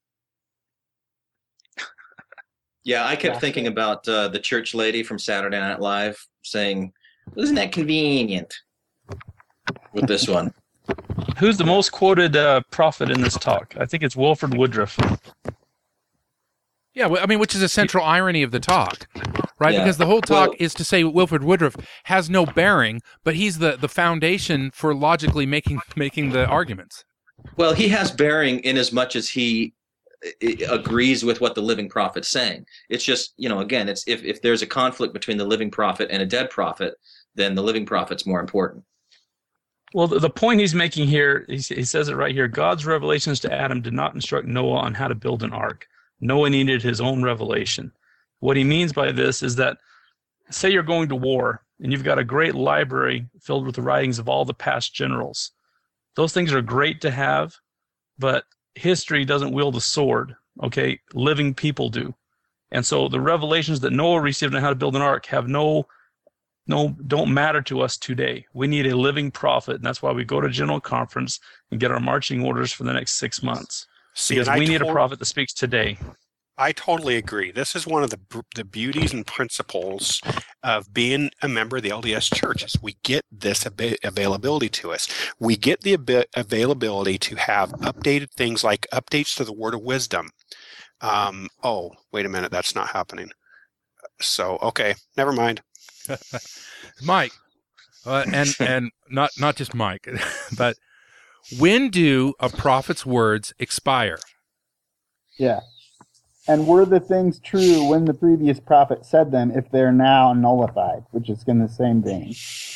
Yeah, I kept thinking about uh, the church lady from Saturday Night Live saying, "Isn't that convenient?" with this one. Who's the most quoted uh, prophet in this talk? I think it's Wilford Woodruff. Yeah, I mean, which is a central irony of the talk, right? Yeah. Because the whole talk Well, is to say Wilford Woodruff has no bearing, but he's the, the foundation for logically making making the arguments. Well, he has bearing in as much as he i- agrees with what the living prophet's saying. It's just, you know, again, it's if, if there's a conflict between the living prophet and a dead prophet, then the living prophet's more important. Well, the, the point he's making here, he, he says it right here, God's revelations to Adam did not instruct Noah on how to build an ark. Noah needed his own revelation. What he means by this is that, say you're going to war, and you've got a great library filled with the writings of all the past generals. Those things are great to have, but history doesn't wield a sword, okay? Living people do. And so the revelations that Noah received on how to build an ark have no, no, don't matter to us today. We need a living prophet, and that's why we go to General Conference and get our marching orders for the next six months. See, Because and I we need a tot- prophet that speaks today. I totally agree. This is one of the b- the beauties and principles of being a member of the L D S Church. Is we get this ab- availability to us. We get the ab- availability to have updated things like updates to the Word of Wisdom. Um, oh, wait a minute, that's not happening. So, okay, never mind. Mike, uh, and and not not just Mike, but when do a prophet's words expire? Yeah. And were the things true when the previous prophet said them if they're now nullified, which is in the same vein?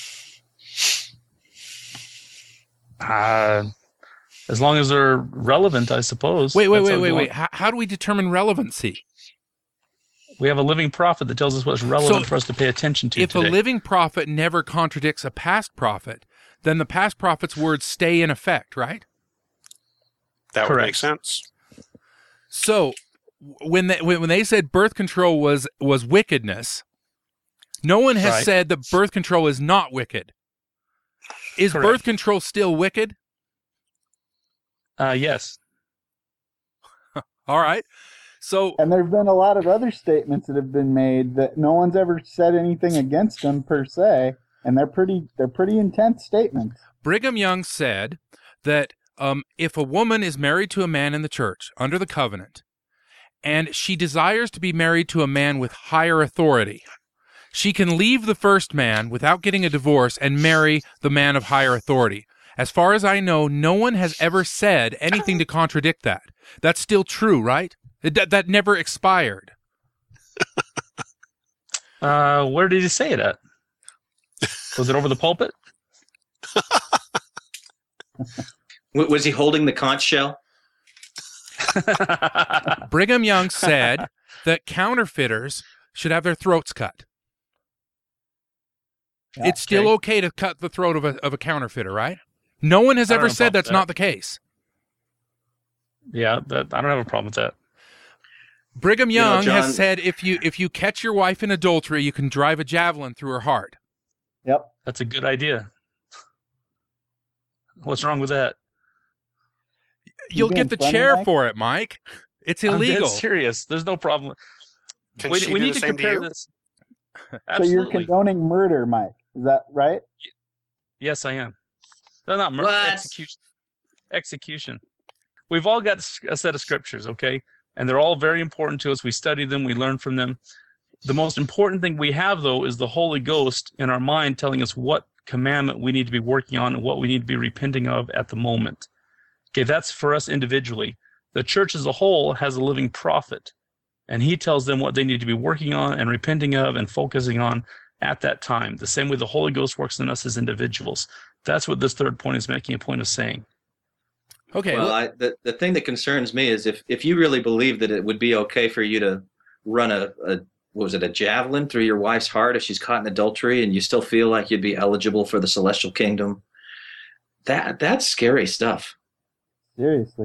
Uh, as long as they're relevant, I suppose. Wait, wait, That's wait, how wait, we wait. want- How, how do we determine relevancy? We have a living prophet that tells us what's relevant So, for us to pay attention to If today. a living prophet never contradicts a past prophet, then the past prophet's words stay in effect, right? That would Correct. make sense. So when they, when when they said birth control was was wickedness, no one has Right. said that birth control is not wicked. Is Correct. birth control still wicked? Uh, yes. All right. So And there've been a lot of other statements that have been made that no one's ever said anything against them per se, and they're pretty they're pretty intense statements. Brigham Young said that um, if a woman is married to a man in the church under the covenant, and she desires to be married to a man with higher authority, she can leave the first man without getting a divorce and marry the man of higher authority. As far as I know, no one has ever said anything to contradict that. That's still true, right? It, that, that never expired. Uh, where did he say it at? Was it over the pulpit? W- Was he holding the conch shell? Brigham Young said that counterfeiters should have their throats cut. Yeah. It's still okay to cut the throat of a of a counterfeiter, right? No one has I don't ever know said about that's that. not the case. Yeah, that, I don't have a problem with that. Brigham You know, Young John- has said if you if you catch your wife in adultery, you can drive a javelin through her heart. Yep. That's a good idea. What's wrong with that? You'll being get the funny, chair Mike? for it, Mike. It's I'm illegal. dead serious. There's no problem. Can we she we do need the to same to compare you? this. So you're Absolutely. condoning murder, Mike. Is that right? Yes, I am. No, not murder. What? Execution. Execution. We've all got a set of scriptures, okay? And they're all very important to us. We study them. We learn from them. The most important thing we have, though, is the Holy Ghost in our mind telling us what commandment we need to be working on and what we need to be repenting of at the moment. Okay, that's for us individually. The church as a whole has a living prophet, and he tells them what they need to be working on and repenting of and focusing on at that time. The same way the Holy Ghost works in us as individuals. That's what this third point is making a point of saying. Okay. Well, I, the, the thing that concerns me is if, if you really believe that it would be okay for you to run a, a what was it, a javelin through your wife's heart if she's caught in adultery and you still feel like you'd be eligible for the celestial kingdom, that that's scary stuff. Seriously.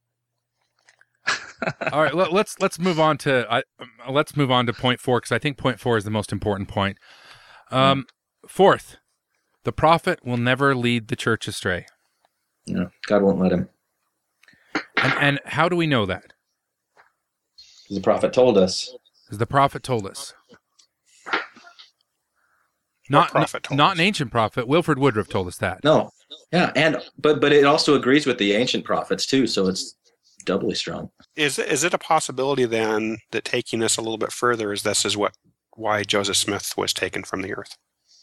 All right, let, let's let's move on to uh, let's move on to point four, because I think point four is the most important point. Um, fourth, the prophet will never lead the church astray. No, God won't let him. And, and how do we know that? The prophet told us. Because the prophet told us. Not prophet told not us? an ancient prophet. Wilford Woodruff told us that. No, yeah, and but but it also agrees with the ancient prophets too, so it's doubly strong. Is is it a possibility then that taking this a little bit further is this is what why Joseph Smith was taken from the earth?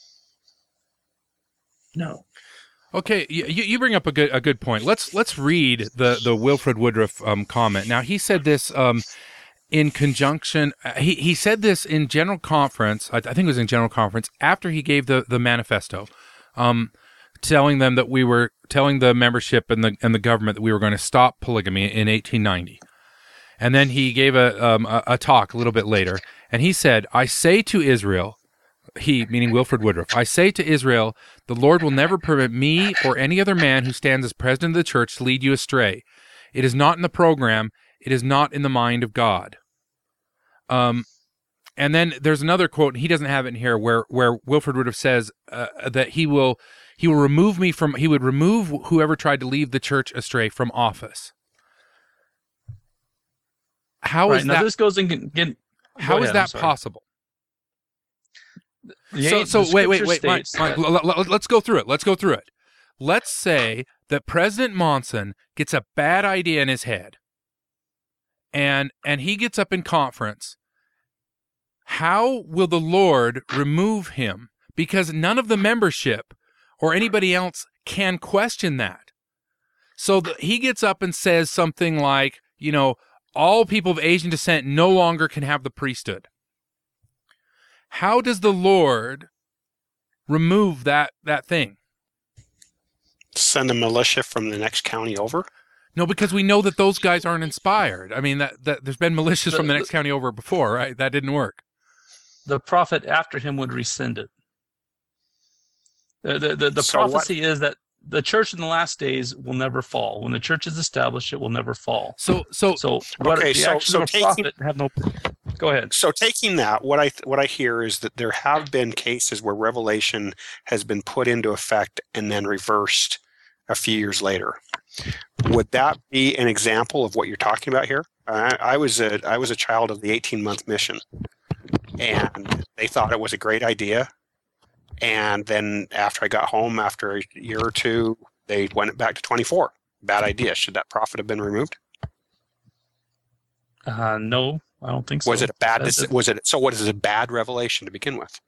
No. Okay, you, you bring up a good a good point. Let's let's read the the Wilford Woodruff um, comment. Now he said this um, in conjunction. Uh, he he said this in General Conference. I, I think it was in General Conference after he gave the the manifesto, um, telling them that we were telling the membership and the and the government that we were going to stop polygamy in eighteen ninety. And then he gave a, um, a a talk a little bit later, and he said, "I say to Israel." He, meaning Wilford Woodruff, "I say to Israel, the Lord will never permit me or any other man who stands as president of the church to lead you astray. It is not in the program. It is not in the mind of God." Um, and then there's another quote, and he doesn't have it in here, where where Wilford Woodruff says uh, that he will he will remove me from he would remove whoever tried to lead the church astray from office. How Right, is now that? this goes in. Get, How go is ahead, I'm that sorry. possible? The So, eight- so the wait, wait, scripture wait, Mike, states Mike, that- l- l- let's go through it. Let's go through it. Let's say that President Monson gets a bad idea in his head, and and he gets up in conference. How will the Lord remove him? Because none of the membership or anybody else can question that. So the, he gets up and says something like, you know, all people of Asian descent no longer can have the priesthood. How does the Lord remove that that thing? Send a militia from the next county over? No, because we know that those guys aren't inspired. I mean, that, that there's been militias from the next county over before, right? That didn't work. the prophet after him would rescind it. The, the, the, the So what- prophecy is that the church in the last days will never fall. When the church is established, it will never fall. So, so, So what Okay, the so- actions so of a taking- prophet have no... Go ahead. So taking that, what I what I hear is that there have been cases where revelation has been put into effect and then reversed a few years later. Would that be an example of what you're talking about here? I, I was a I was a child of the eighteen month mission, and they thought it was a great idea. And then after I got home, after a year or two, they went back to twenty-four. Bad idea. Should that prophet have been removed? Uh, no, I don't think so. Was it a bad? That's deci- it. Was it so? What is a bad revelation to begin with?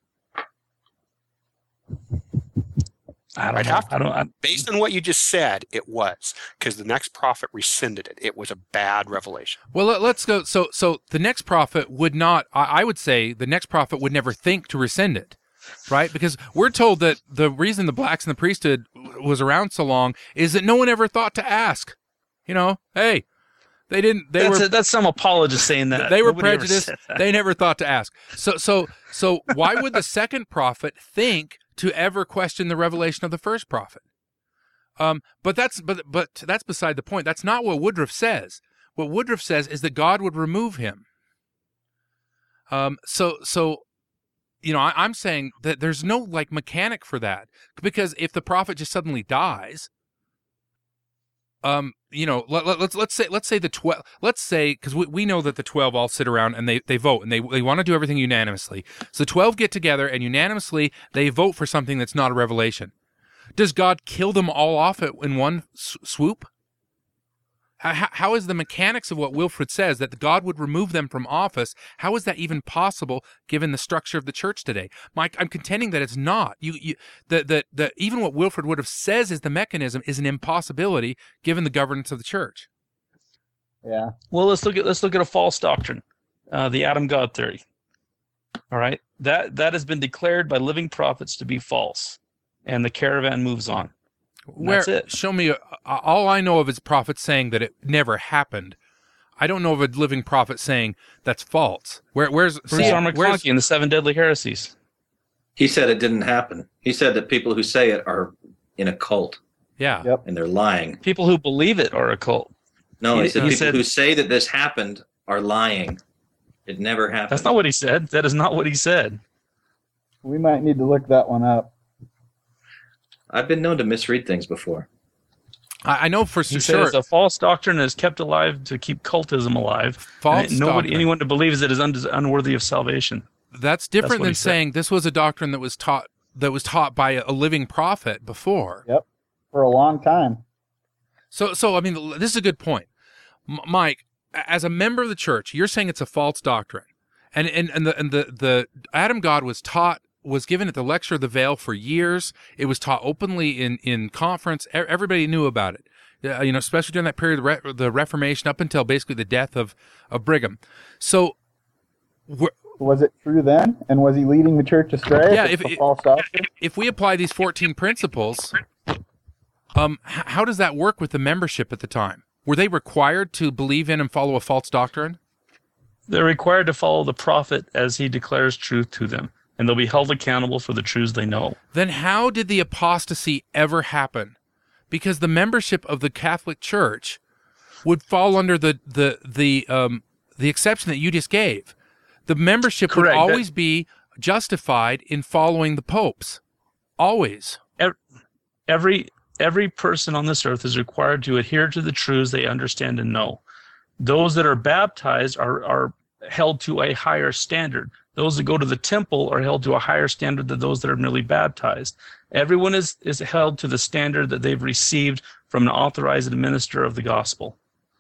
I don't I'd know. have to- I don't. I, Based on what you just said, it was, because the next prophet rescinded it. It was a bad revelation. well, let, let's go. So, so the next prophet would not, I, I would say the next prophet would never think to rescind it, right? Because we're told that the reason the blacks in the priesthood was around so long is that no one ever thought to ask, you know, hey, they didn't, they that's, were, a, that's some apologist saying that. they were Nobody ever prejudiced. said that. They never thought to ask. So, so, so why would the second prophet think to ever question the revelation of the first prophet? Um, but that's but but that's beside the point. That's not what Woodruff says. What Woodruff says is that God would remove him. Um, so so, you know, I, I'm saying that there's no like mechanic for that, because if the prophet just suddenly dies, um, you know, let, let, let's let's say let's say the twelve. Let's say, because we, we know that the twelve all sit around and they, they vote and they they want to do everything unanimously. So the twelve get together and unanimously they vote for something that's not a revelation. Does God kill them all off at, in one s- swoop? How, how is the mechanics of what Wilfred says, that God would remove them from office, how is that even possible given the structure of the church today? Mike, I'm contending that it's not. You, you, the, the, the, even what Wilfred would have says is the mechanism is an impossibility given the governance of the church. Yeah. Well, let's look at let's look at a false doctrine, uh, the Adam God theory. All right, that that has been declared by living prophets to be false, and the caravan moves on. Where, that's it. Show me, uh, all I know of is prophets saying that it never happened. I don't know of a living prophet saying that's false. Where, where's Bruce see, R. where's, McClunky in the Seven Deadly Heresies? He said it didn't happen. He said that people who say it are in a cult yeah. Yep. and they're lying. People who believe it are a cult. No, he, He- said he people said- who say that this happened are lying. It never happened. That's not what he said. That is not what he said. We might need to look that one up. I've been known to misread things before. I, I know for He sure. says a false doctrine is kept alive to keep cultism alive. False And nobody, doctrine. anyone who believes it is un- unworthy of salvation. That's different That's what than he said. saying this was a doctrine that was taught that was taught by a, a living prophet before. Yep. For a long time. So, so I mean, this is a good point, M- Mike. As a member of the church, you're saying it's a false doctrine, and and and the and the the Adam God was taught was given at the lecture of the veil for years. It was taught openly in in conference. E- Everybody knew about it. Uh, you know, especially during that period of the, Re- the Reformation, up until basically the death of of Brigham. So, wh- Was it true then? And was he leading the church astray? Yeah, it's if a it- false doctrine? if we apply these fourteen principles, um, h- how does that work with the membership at the time? Were they required to believe in and follow a false doctrine? They're required to follow the prophet as he declares truth to them, and they'll be held accountable for the truths they know. Then how did the apostasy ever happen? Because the membership of the Catholic Church would fall under the the the um, the exception that you just gave. The membership Correct. would always be justified in following the popes. Always. Every every person on this earth is required to adhere to the truths they understand and know. Those that are baptized are, are held to a higher standard. Those that go to the temple are held to a higher standard than those that are merely baptized. Everyone is, is held to the standard that they've received from an authorized minister of the gospel.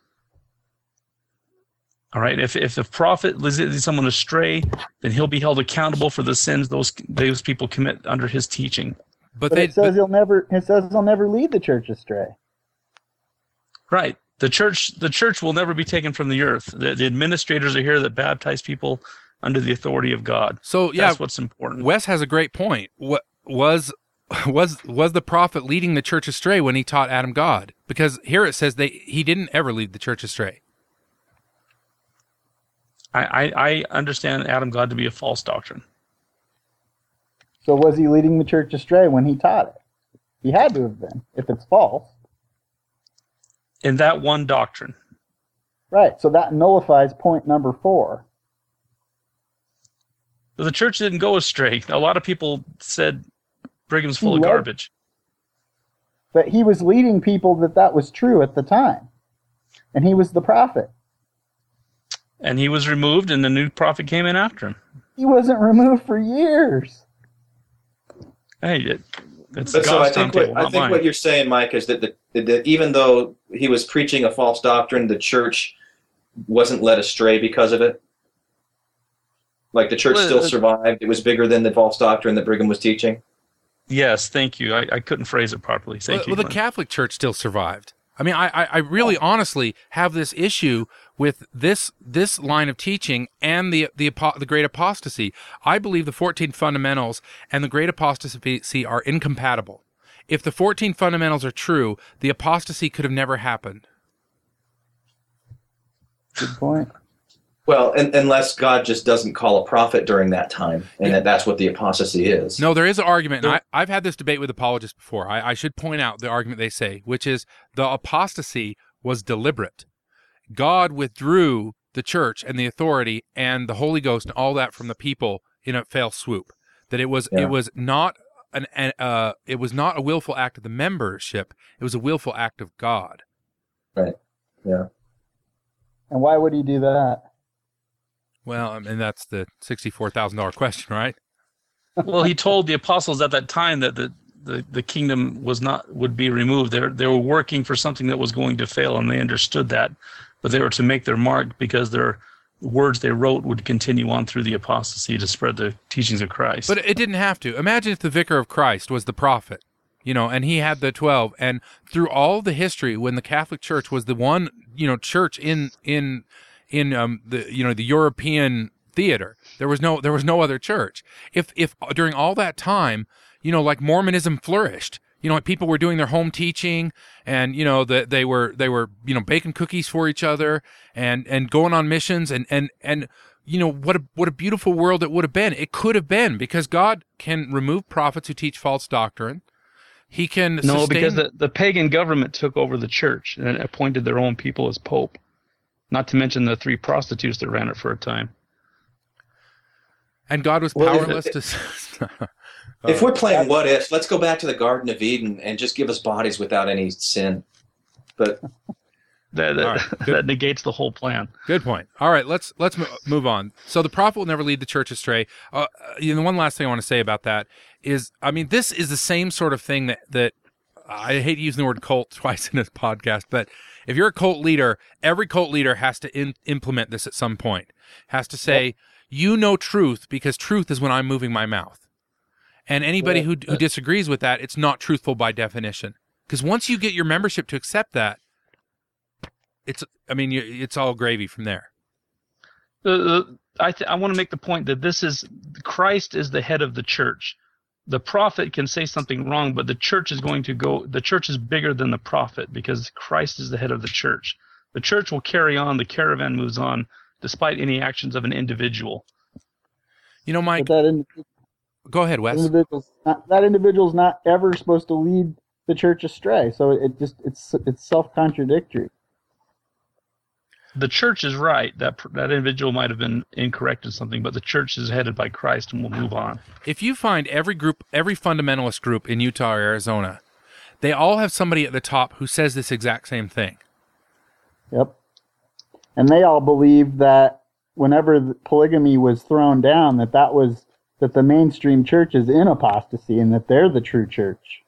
All right. If if the prophet leads someone astray, then he'll be held accountable for the sins those those people commit under his teaching. But, But they it says he'll never. It says he'll never lead the church astray. Right. The church the church will never be taken from the earth. The, the administrators are here that baptize people under the authority of God. so yeah, That's what's important. Wes has a great point. What was was was the prophet leading the church astray when he taught Adam God? Because here it says they he didn't ever lead the church astray. I, I, I understand Adam God to be a false doctrine. So was he leading the church astray when he taught it? He had to have been, if it's false. In that one doctrine. Right. So that nullifies point number four. But the church didn't go astray. A lot of people said Brigham's full He of led- garbage. But he was leading people that that was true at the time. And he was the prophet. And he was removed, and the new prophet came in after him. He wasn't removed for years. Hey, it, it's But so I God's think timetable, what I not think mine. what you're saying, Mike, is that, the, that even though he was preaching a false doctrine, the church wasn't led astray because of it. Like the church Well, still uh, survived. It was bigger than the false doctrine that Brigham was teaching. Yes, thank you. I, I couldn't phrase it properly. Thank well, you. well, the Glenn. Catholic Church still survived. I mean, I, I, I really honestly have this issue with this this line of teaching and the the apo- the great apostasy. I believe the fourteen fundamentals and the great apostasy are incompatible. If the fourteen fundamentals are true, the apostasy could have never happened. Good point. Well, and, unless God just doesn't call a prophet during that time, and that that's what the apostasy is. No, there is an argument, and I, I've had this debate with apologists before. I, I should point out the argument they say, which is the apostasy was deliberate. God withdrew the church and the authority and the Holy Ghost and all that from the people in a fail swoop. That it was Yeah. it was not an, an uh it was not a willful act of the membership. It was a willful act of God. Right. Yeah. And why would he do that? Well, I mean that's the sixty-four thousand dollar question, right? Well, he told the apostles at that time that the the, the kingdom was not would be removed. They they were working for something that was going to fail, and they understood that, but they were to make their mark because their words they wrote would continue on through the apostasy to spread the teachings of Christ. But it didn't have to. Imagine if the vicar of Christ was the prophet, you know, and he had the twelve, and through all the history, when the Catholic Church was the one, you know, church in in in um the you know the European theater, there was no there was no other church. If if during all that time, you know, like Mormonism flourished, you know, like people were doing their home teaching, and you know that they were they were you know baking cookies for each other, and and going on missions, and and and you know what a what a beautiful world it would have been. It could have been, because God can remove prophets who teach false doctrine. He can no, sustain... because the, the pagan government took over the church and appointed their own people as pope. Not to mention the three prostitutes that ran it for a time. And God was Well, if- powerless to. If we're playing what if, let's go back to the Garden of Eden and just give us bodies without any sin. But That that, All right, good. that negates the whole plan. Good point. All right, let's let's mo- move on. So the prophet will never lead the church astray. Uh, you know, one last thing I want to say about that is, I mean, this is the same sort of thing that that I hate using the word cult twice in this podcast, but if you're a cult leader, every cult leader has to in, implement this at some point. Has to say, yep. You know truth, because truth is when I'm moving my mouth. And anybody who who disagrees with that, it's not truthful by definition. Because once you get your membership to accept that, it's, I mean, you, it's all gravy from there. Uh, I th- I want to make the point that this is, Christ is the head of the church. The prophet can say something wrong, but the church is going to go, the church is bigger than the prophet because Christ is the head of the church. The church will carry on, the caravan moves on, despite any actions of an individual. You know, Mike, But that individual, go ahead, Wes. individual's not, that individual's not ever supposed to lead the church astray. So it just it's it's self-contradictory. The church is right. That that individual might have been incorrect in something, but the church is headed by Christ, and we'll move on. If you find every group, every fundamentalist group in Utah or Arizona, they all have somebody at the top who says this exact same thing. Yep. And they all believe that whenever the polygamy was thrown down, that that was that the mainstream church is in apostasy and that they're the true church.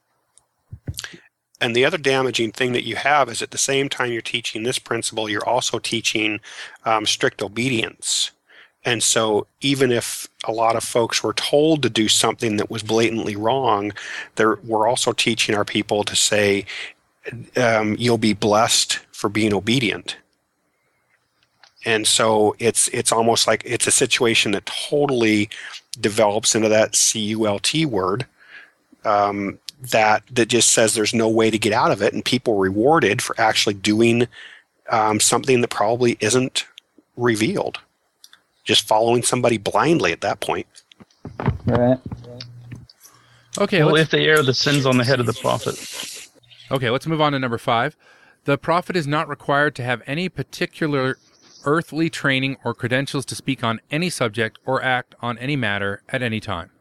And the other damaging thing that you have is at the same time you're teaching this principle, you're also teaching um, strict obedience. And so even if a lot of folks were told to do something that was blatantly wrong, there, we're also teaching our people to say, um, you'll be blessed for being obedient. And so it's it's almost like it's a situation that totally develops into that C U L T word, um, that that just says there's no way to get out of it, and people rewarded for actually doing um, something that probably isn't revealed, just following somebody blindly at that point. Right. Okay, Well, let's, if they err, the sin's on the head of the prophet. okay, let's move on to number five. The prophet is not required to have any particular earthly training or credentials to speak on any subject or act on any matter at any time.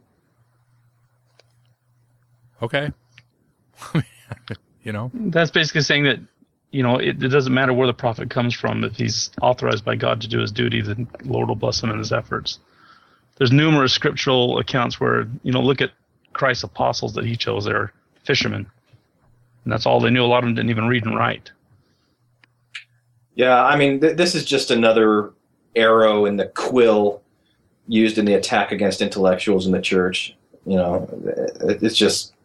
Okay. You know? That's basically saying that, you know, it, it doesn't matter where the prophet comes from. If he's authorized by God to do his duty, then the Lord will bless him in his efforts. There's numerous scriptural accounts where, you know, look at Christ's apostles that he chose. They're fishermen. And that's all they knew. A lot of them didn't even read and write. yeah, I mean, th- this is just another arrow in the quill used in the attack against intellectuals in the church. You know, it, it's just,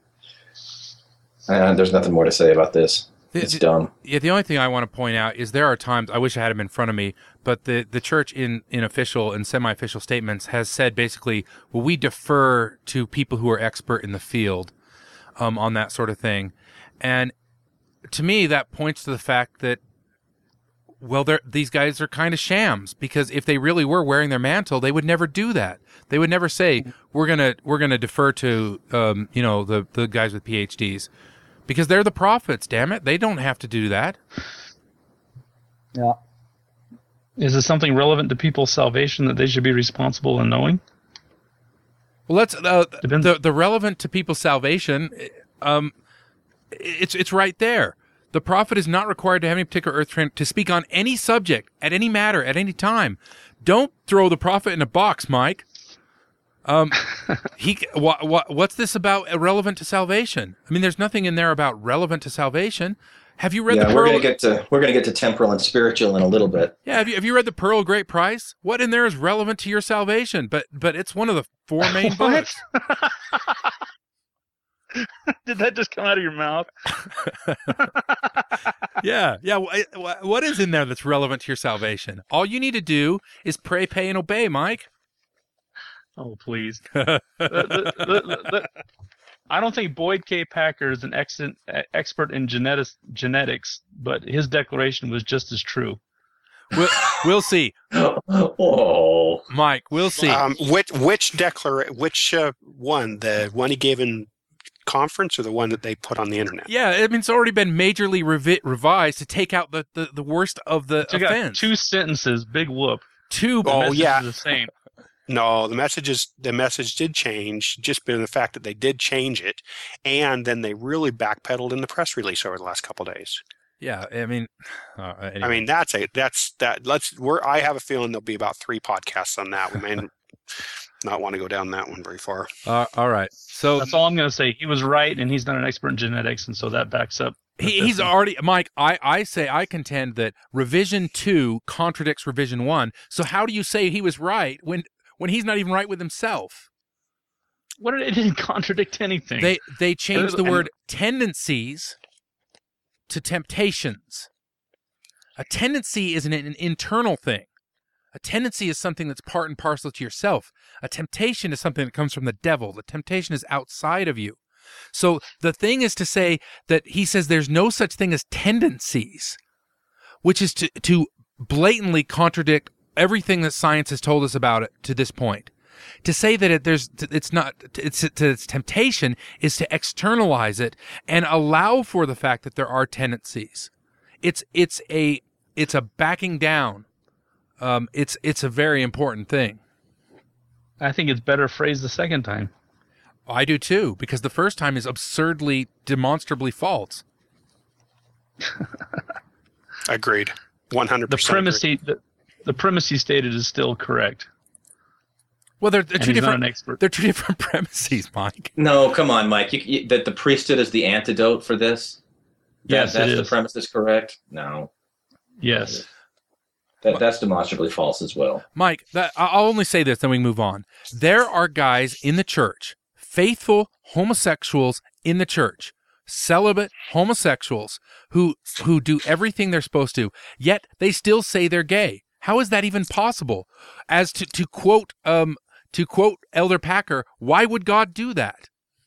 uh, there's nothing more to say about this. It's The- dumb. Yeah, the only thing I want to point out is there are times, I wish I had them in front of me, but the, the church in, in official and semi-official statements has said basically, well, we defer to people who are expert in the field um, on that sort of thing. And to me, that points to the fact that, well, they're, these guys are kind of shams, because if they really were wearing their mantle, they would never do that. They would never say, we're gonna we're gonna defer to um, you know the, the guys with P H Ds, because they're the prophets. Damn it, they don't have to do that. Yeah. Is it something relevant to people's salvation that they should be responsible in knowing? Well, let's uh, Depends. the the relevant to people's salvation. Um, it's it's right there. The prophet is not required to have any particular earth training to speak on any subject, at any matter, at any time. Don't throw the prophet in a box, Mike. Um, he what, what what's this about relevant to salvation? I mean, there's nothing in there about relevant to salvation. Have you read yeah, the we're Pearl? gonna get to we're gonna get to temporal and spiritual in a little bit. Yeah, have you have you read the Pearl of Great Price? What in there is relevant to your salvation? But but it's one of the four main books. Did that just come out of your mouth? yeah, yeah. What is in there that's relevant to your salvation? All you need to do is pray, pay, and obey, Mike. Oh, please. the, the, the, the, I don't think Boyd K. Packer is an excellent expert in genetics, genetics, but his declaration was just as true. We'll, we'll see. Oh, Mike, we'll see. Um, which which declara- which uh, one? The one he gave in conference, or the one that they put on the internet? Yeah, I mean, it's already been majorly revi- revised to take out the, the, the worst of the Took offense. Two sentences, big whoop. Two. The Oh, message yeah. is the same. No, the messages the message did change, just by the fact that they did change it, and then they really backpedaled in the press release over the last couple of days. Yeah, I mean, uh, anyway. I mean that's a that's that. Let's. We're. I have a feeling there'll be about three podcasts on that. We may not want to go down that one very far. Uh, all right. So That's all I'm going to say. He was right, and he's not an expert in genetics, and so that backs up. he, he's already, Mike, I, I say, I contend that revision two contradicts revision one. So how do you say he was right when when he's not even right with himself? What did it didn't contradict anything? They they changed the And- word tendencies to temptations. A tendency is an, an internal thing. A tendency is something that's part and parcel to yourself. A temptation is something that comes from the devil. The temptation is outside of you. So the thing is to say that he says there's no such thing as tendencies, which is to, to blatantly contradict everything that science has told us about it to this point. To say that it, there's, it's not, it's, it's temptation is to externalize it and allow for the fact that there are tendencies. It's, it's a, it's a backing down. Um, it's, it's a very important thing. I think it's better phrased the second time. I do too, because the first time is absurdly, demonstrably false. Agreed. One hundred The percent. premise, he, the, the premise he stated is still correct. Well, they're, they're And two he's not different. an expert. They're two different premises, Mike. no, come on, Mike. You, you, that the priesthood is the antidote for this. That- Yes, it that's the is. premise is correct. No, Yes. that that's demonstrably false as well. Mike, that, I'll only say this, then we move on. There are guys in the church, faithful homosexuals in the church, celibate homosexuals who who do everything they're supposed to, yet they still say they're gay. How is that even possible? As to, to quote um to quote Elder Packer, why would God do that?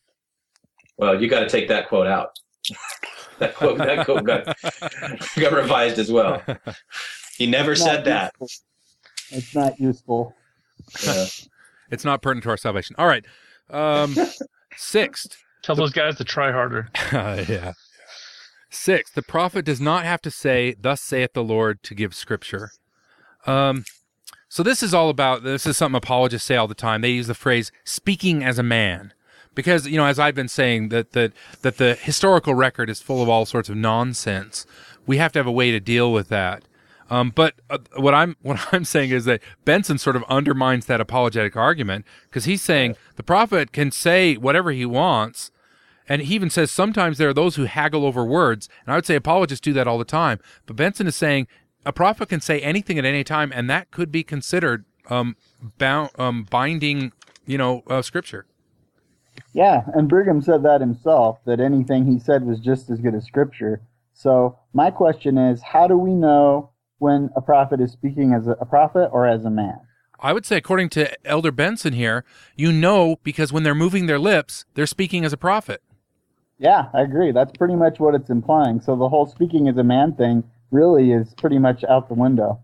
Well, you got to take that quote out. that quote, that quote got, got revised as well. He never said that. It's not useful. Yeah. It's not pertinent to our salvation. All right. Um, sixth. Tell those guys to try harder. yeah. Sixth, the prophet does not have to say, "Thus saith the Lord," to give scripture. Um, so this is all about, this is something apologists say all the time. They use the phrase "speaking as a man," because, you know, as I've been saying, that that that the historical record is full of all sorts of nonsense. We have to have a way to deal with that. Um, but uh, what I'm what I'm saying is that Benson sort of undermines that apologetic argument, because he's saying the prophet can say whatever he wants, and he even says sometimes there are those who haggle over words, and I would say apologists do that all the time. But Benson is saying a prophet can say anything at any time, and that could be considered um, bound, um, binding, you know, uh, scripture. Yeah, and Brigham said that himself, that anything he said was just as good as Scripture. So my question is, how do we know when a prophet is speaking as a, a prophet or as a man? I would say, according to Elder Benson here, you know, because when they're moving their lips, they're speaking as a prophet. Yeah, I agree. That's pretty much what it's implying. So the whole speaking as a man thing really is pretty much out the window.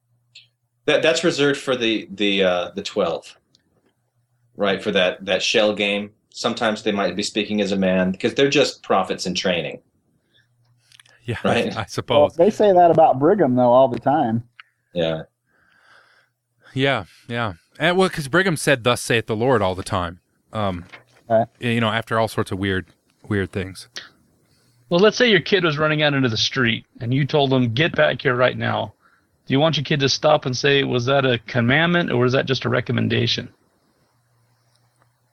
That that's reserved for the the uh, the twelve, right? For that that shell game. Sometimes they might be speaking as a man because they're just prophets in training. Yeah, Right. I, I Well, suppose. they say that about Brigham, though, all the time. Yeah. Yeah, yeah. And well, because Brigham said, "Thus saith the Lord," all the time. Um, Right. you know, after all sorts of weird, weird things. Well, let's say your kid was running out into the street, and you told them, "Get back here right now." Do you want your kid to stop and say, "Was that a commandment, or was that just a recommendation?"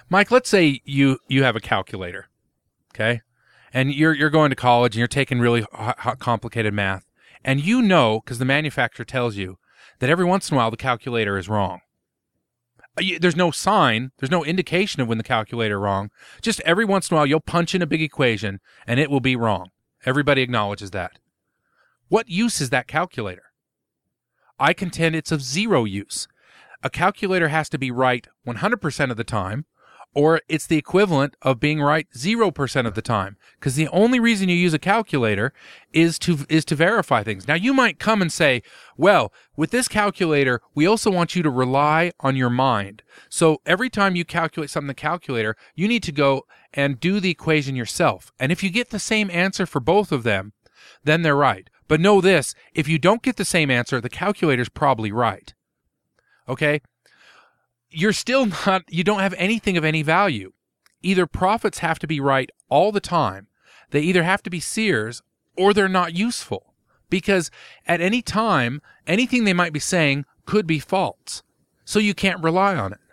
Mike, let's say you, you have a calculator, okay? And you're you're going to college and you're taking really hot, hot, complicated math. And you know, because the manufacturer tells you, that every once in a while the calculator is wrong. There's no sign, there's no indication of when the calculator is wrong. Just every once in a while you'll punch in a big equation and it will be wrong. Everybody acknowledges that. What use is that calculator? I contend it's of zero use. A calculator has to be right one hundred percent of the time, or it's the equivalent of being right zero percent of the time. Because the only reason you use a calculator is to is to verify things. Now, you might come and say, well, with this calculator, we also want you to rely on your mind. So every time you calculate something in the calculator, you need to go and do the equation yourself. And if you get the same answer for both of them, then they're right. But know this, if you don't get the same answer, the calculator's probably right. Okay? You're still not, you don't have anything of any value. Either prophets have to be right all the time, they either have to be seers, or they're not useful. Because at any time, anything they might be saying could be false. So you can't rely on it.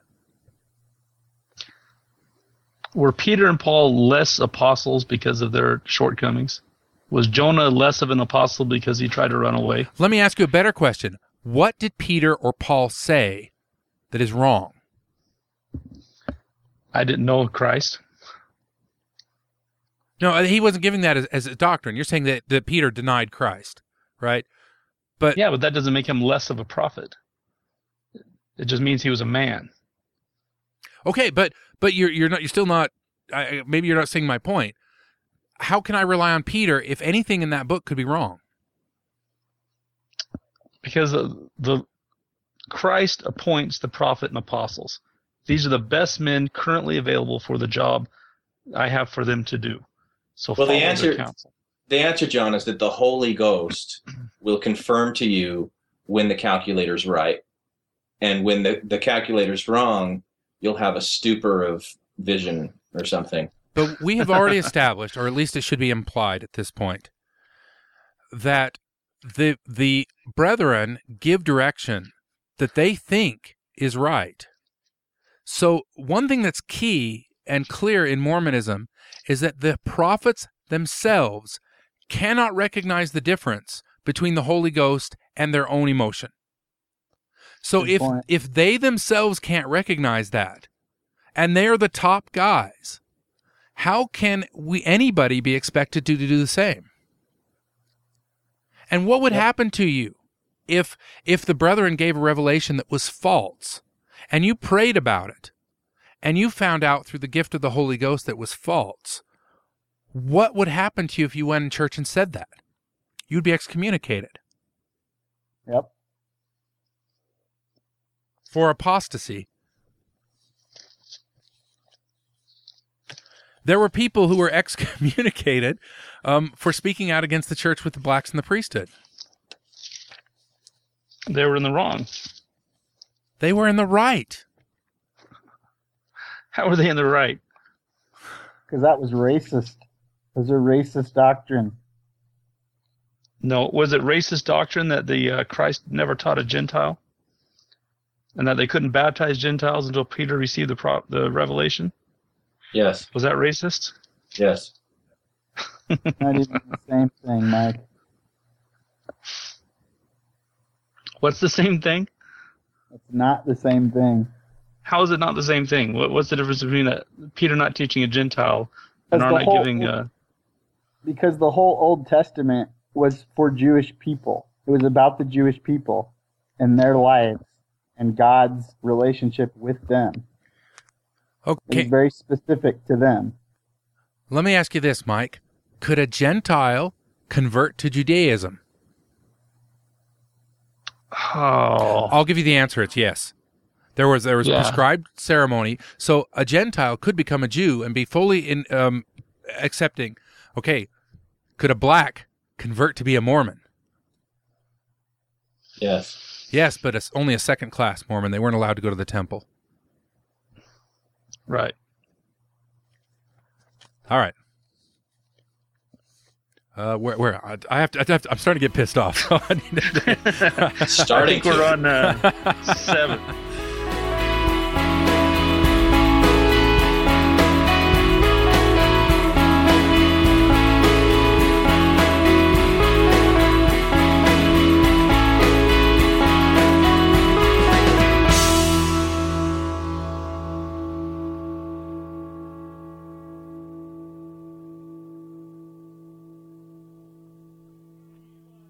Were Peter and Paul less apostles because of their shortcomings? Was Jonah less of an apostle because he tried to run away? Let me ask you a better question. What did Peter or Paul say that is wrong? I didn't know Christ. No, he wasn't giving that as, as a doctrine. You're saying that, that Peter denied Christ, right? But yeah, but that doesn't make him less of a prophet. It just means he was a man. Okay, but but you're you're not you're still not. I, maybe you're not seeing my point. How can I rely on Peter if anything in that book could be wrong? Because the, the Christ appoints the prophet and apostles. These are the best men currently available for the job I have for them to do. So well, the follow answer, their counsel. The answer, John, is that the Holy Ghost will confirm to you when the calculator's right. And when the, the calculator's wrong, you'll have a stupor of vision or something. But we have already established, or at least it should be implied at this point, that the the brethren give direction that they think is right. So one thing that's key and clear in Mormonism is that the prophets themselves cannot recognize the difference between the Holy Ghost and their own emotion. So Good if point. if they themselves can't recognize that, and they are the top guys, how can we anybody be expected to, to do the same? And what would Yep. happen to you if if the brethren gave a revelation that was false, and you prayed about it, and you found out through the gift of the Holy Ghost that it was false? What would happen to you if you went in church and said that? You'd be excommunicated Yep. for apostasy. There were people who were excommunicated um, for speaking out against the church with the blacks and the priesthood. They were in the wrong. They were in the right. How were they in the right? Because that was racist. Those are racist doctrine. No, was it racist doctrine that the uh, Christ never taught a Gentile, and that they couldn't baptize Gentiles until Peter received the pro- the revelation? Yes, Was that racist? yes. Not even the same thing, Mike. What's the same thing? It's not the same thing. How is it not the same thing? What, what's the difference between that Peter not teaching a Gentile and Because our the not whole- giving? Uh, Because the whole Old Testament was for Jewish people. It was about the Jewish people and their lives and God's relationship with them. It Okay, was very specific to them. let me ask you this, Mike. Could a Gentile convert to Judaism? oh, I'll give you the answer. It's yes. There was there was Yeah. a prescribed ceremony, so a Gentile could become a Jew and be fully in um, accepting. Okay, could a black convert to be a Mormon? Yes. Yes, but it's only a second-class Mormon. They weren't allowed to go to the temple. right. All right. Uh, where where I, I, have to, I have to. I'm starting to get pissed off. So I need to, I Starting think we're to. on uh, seven.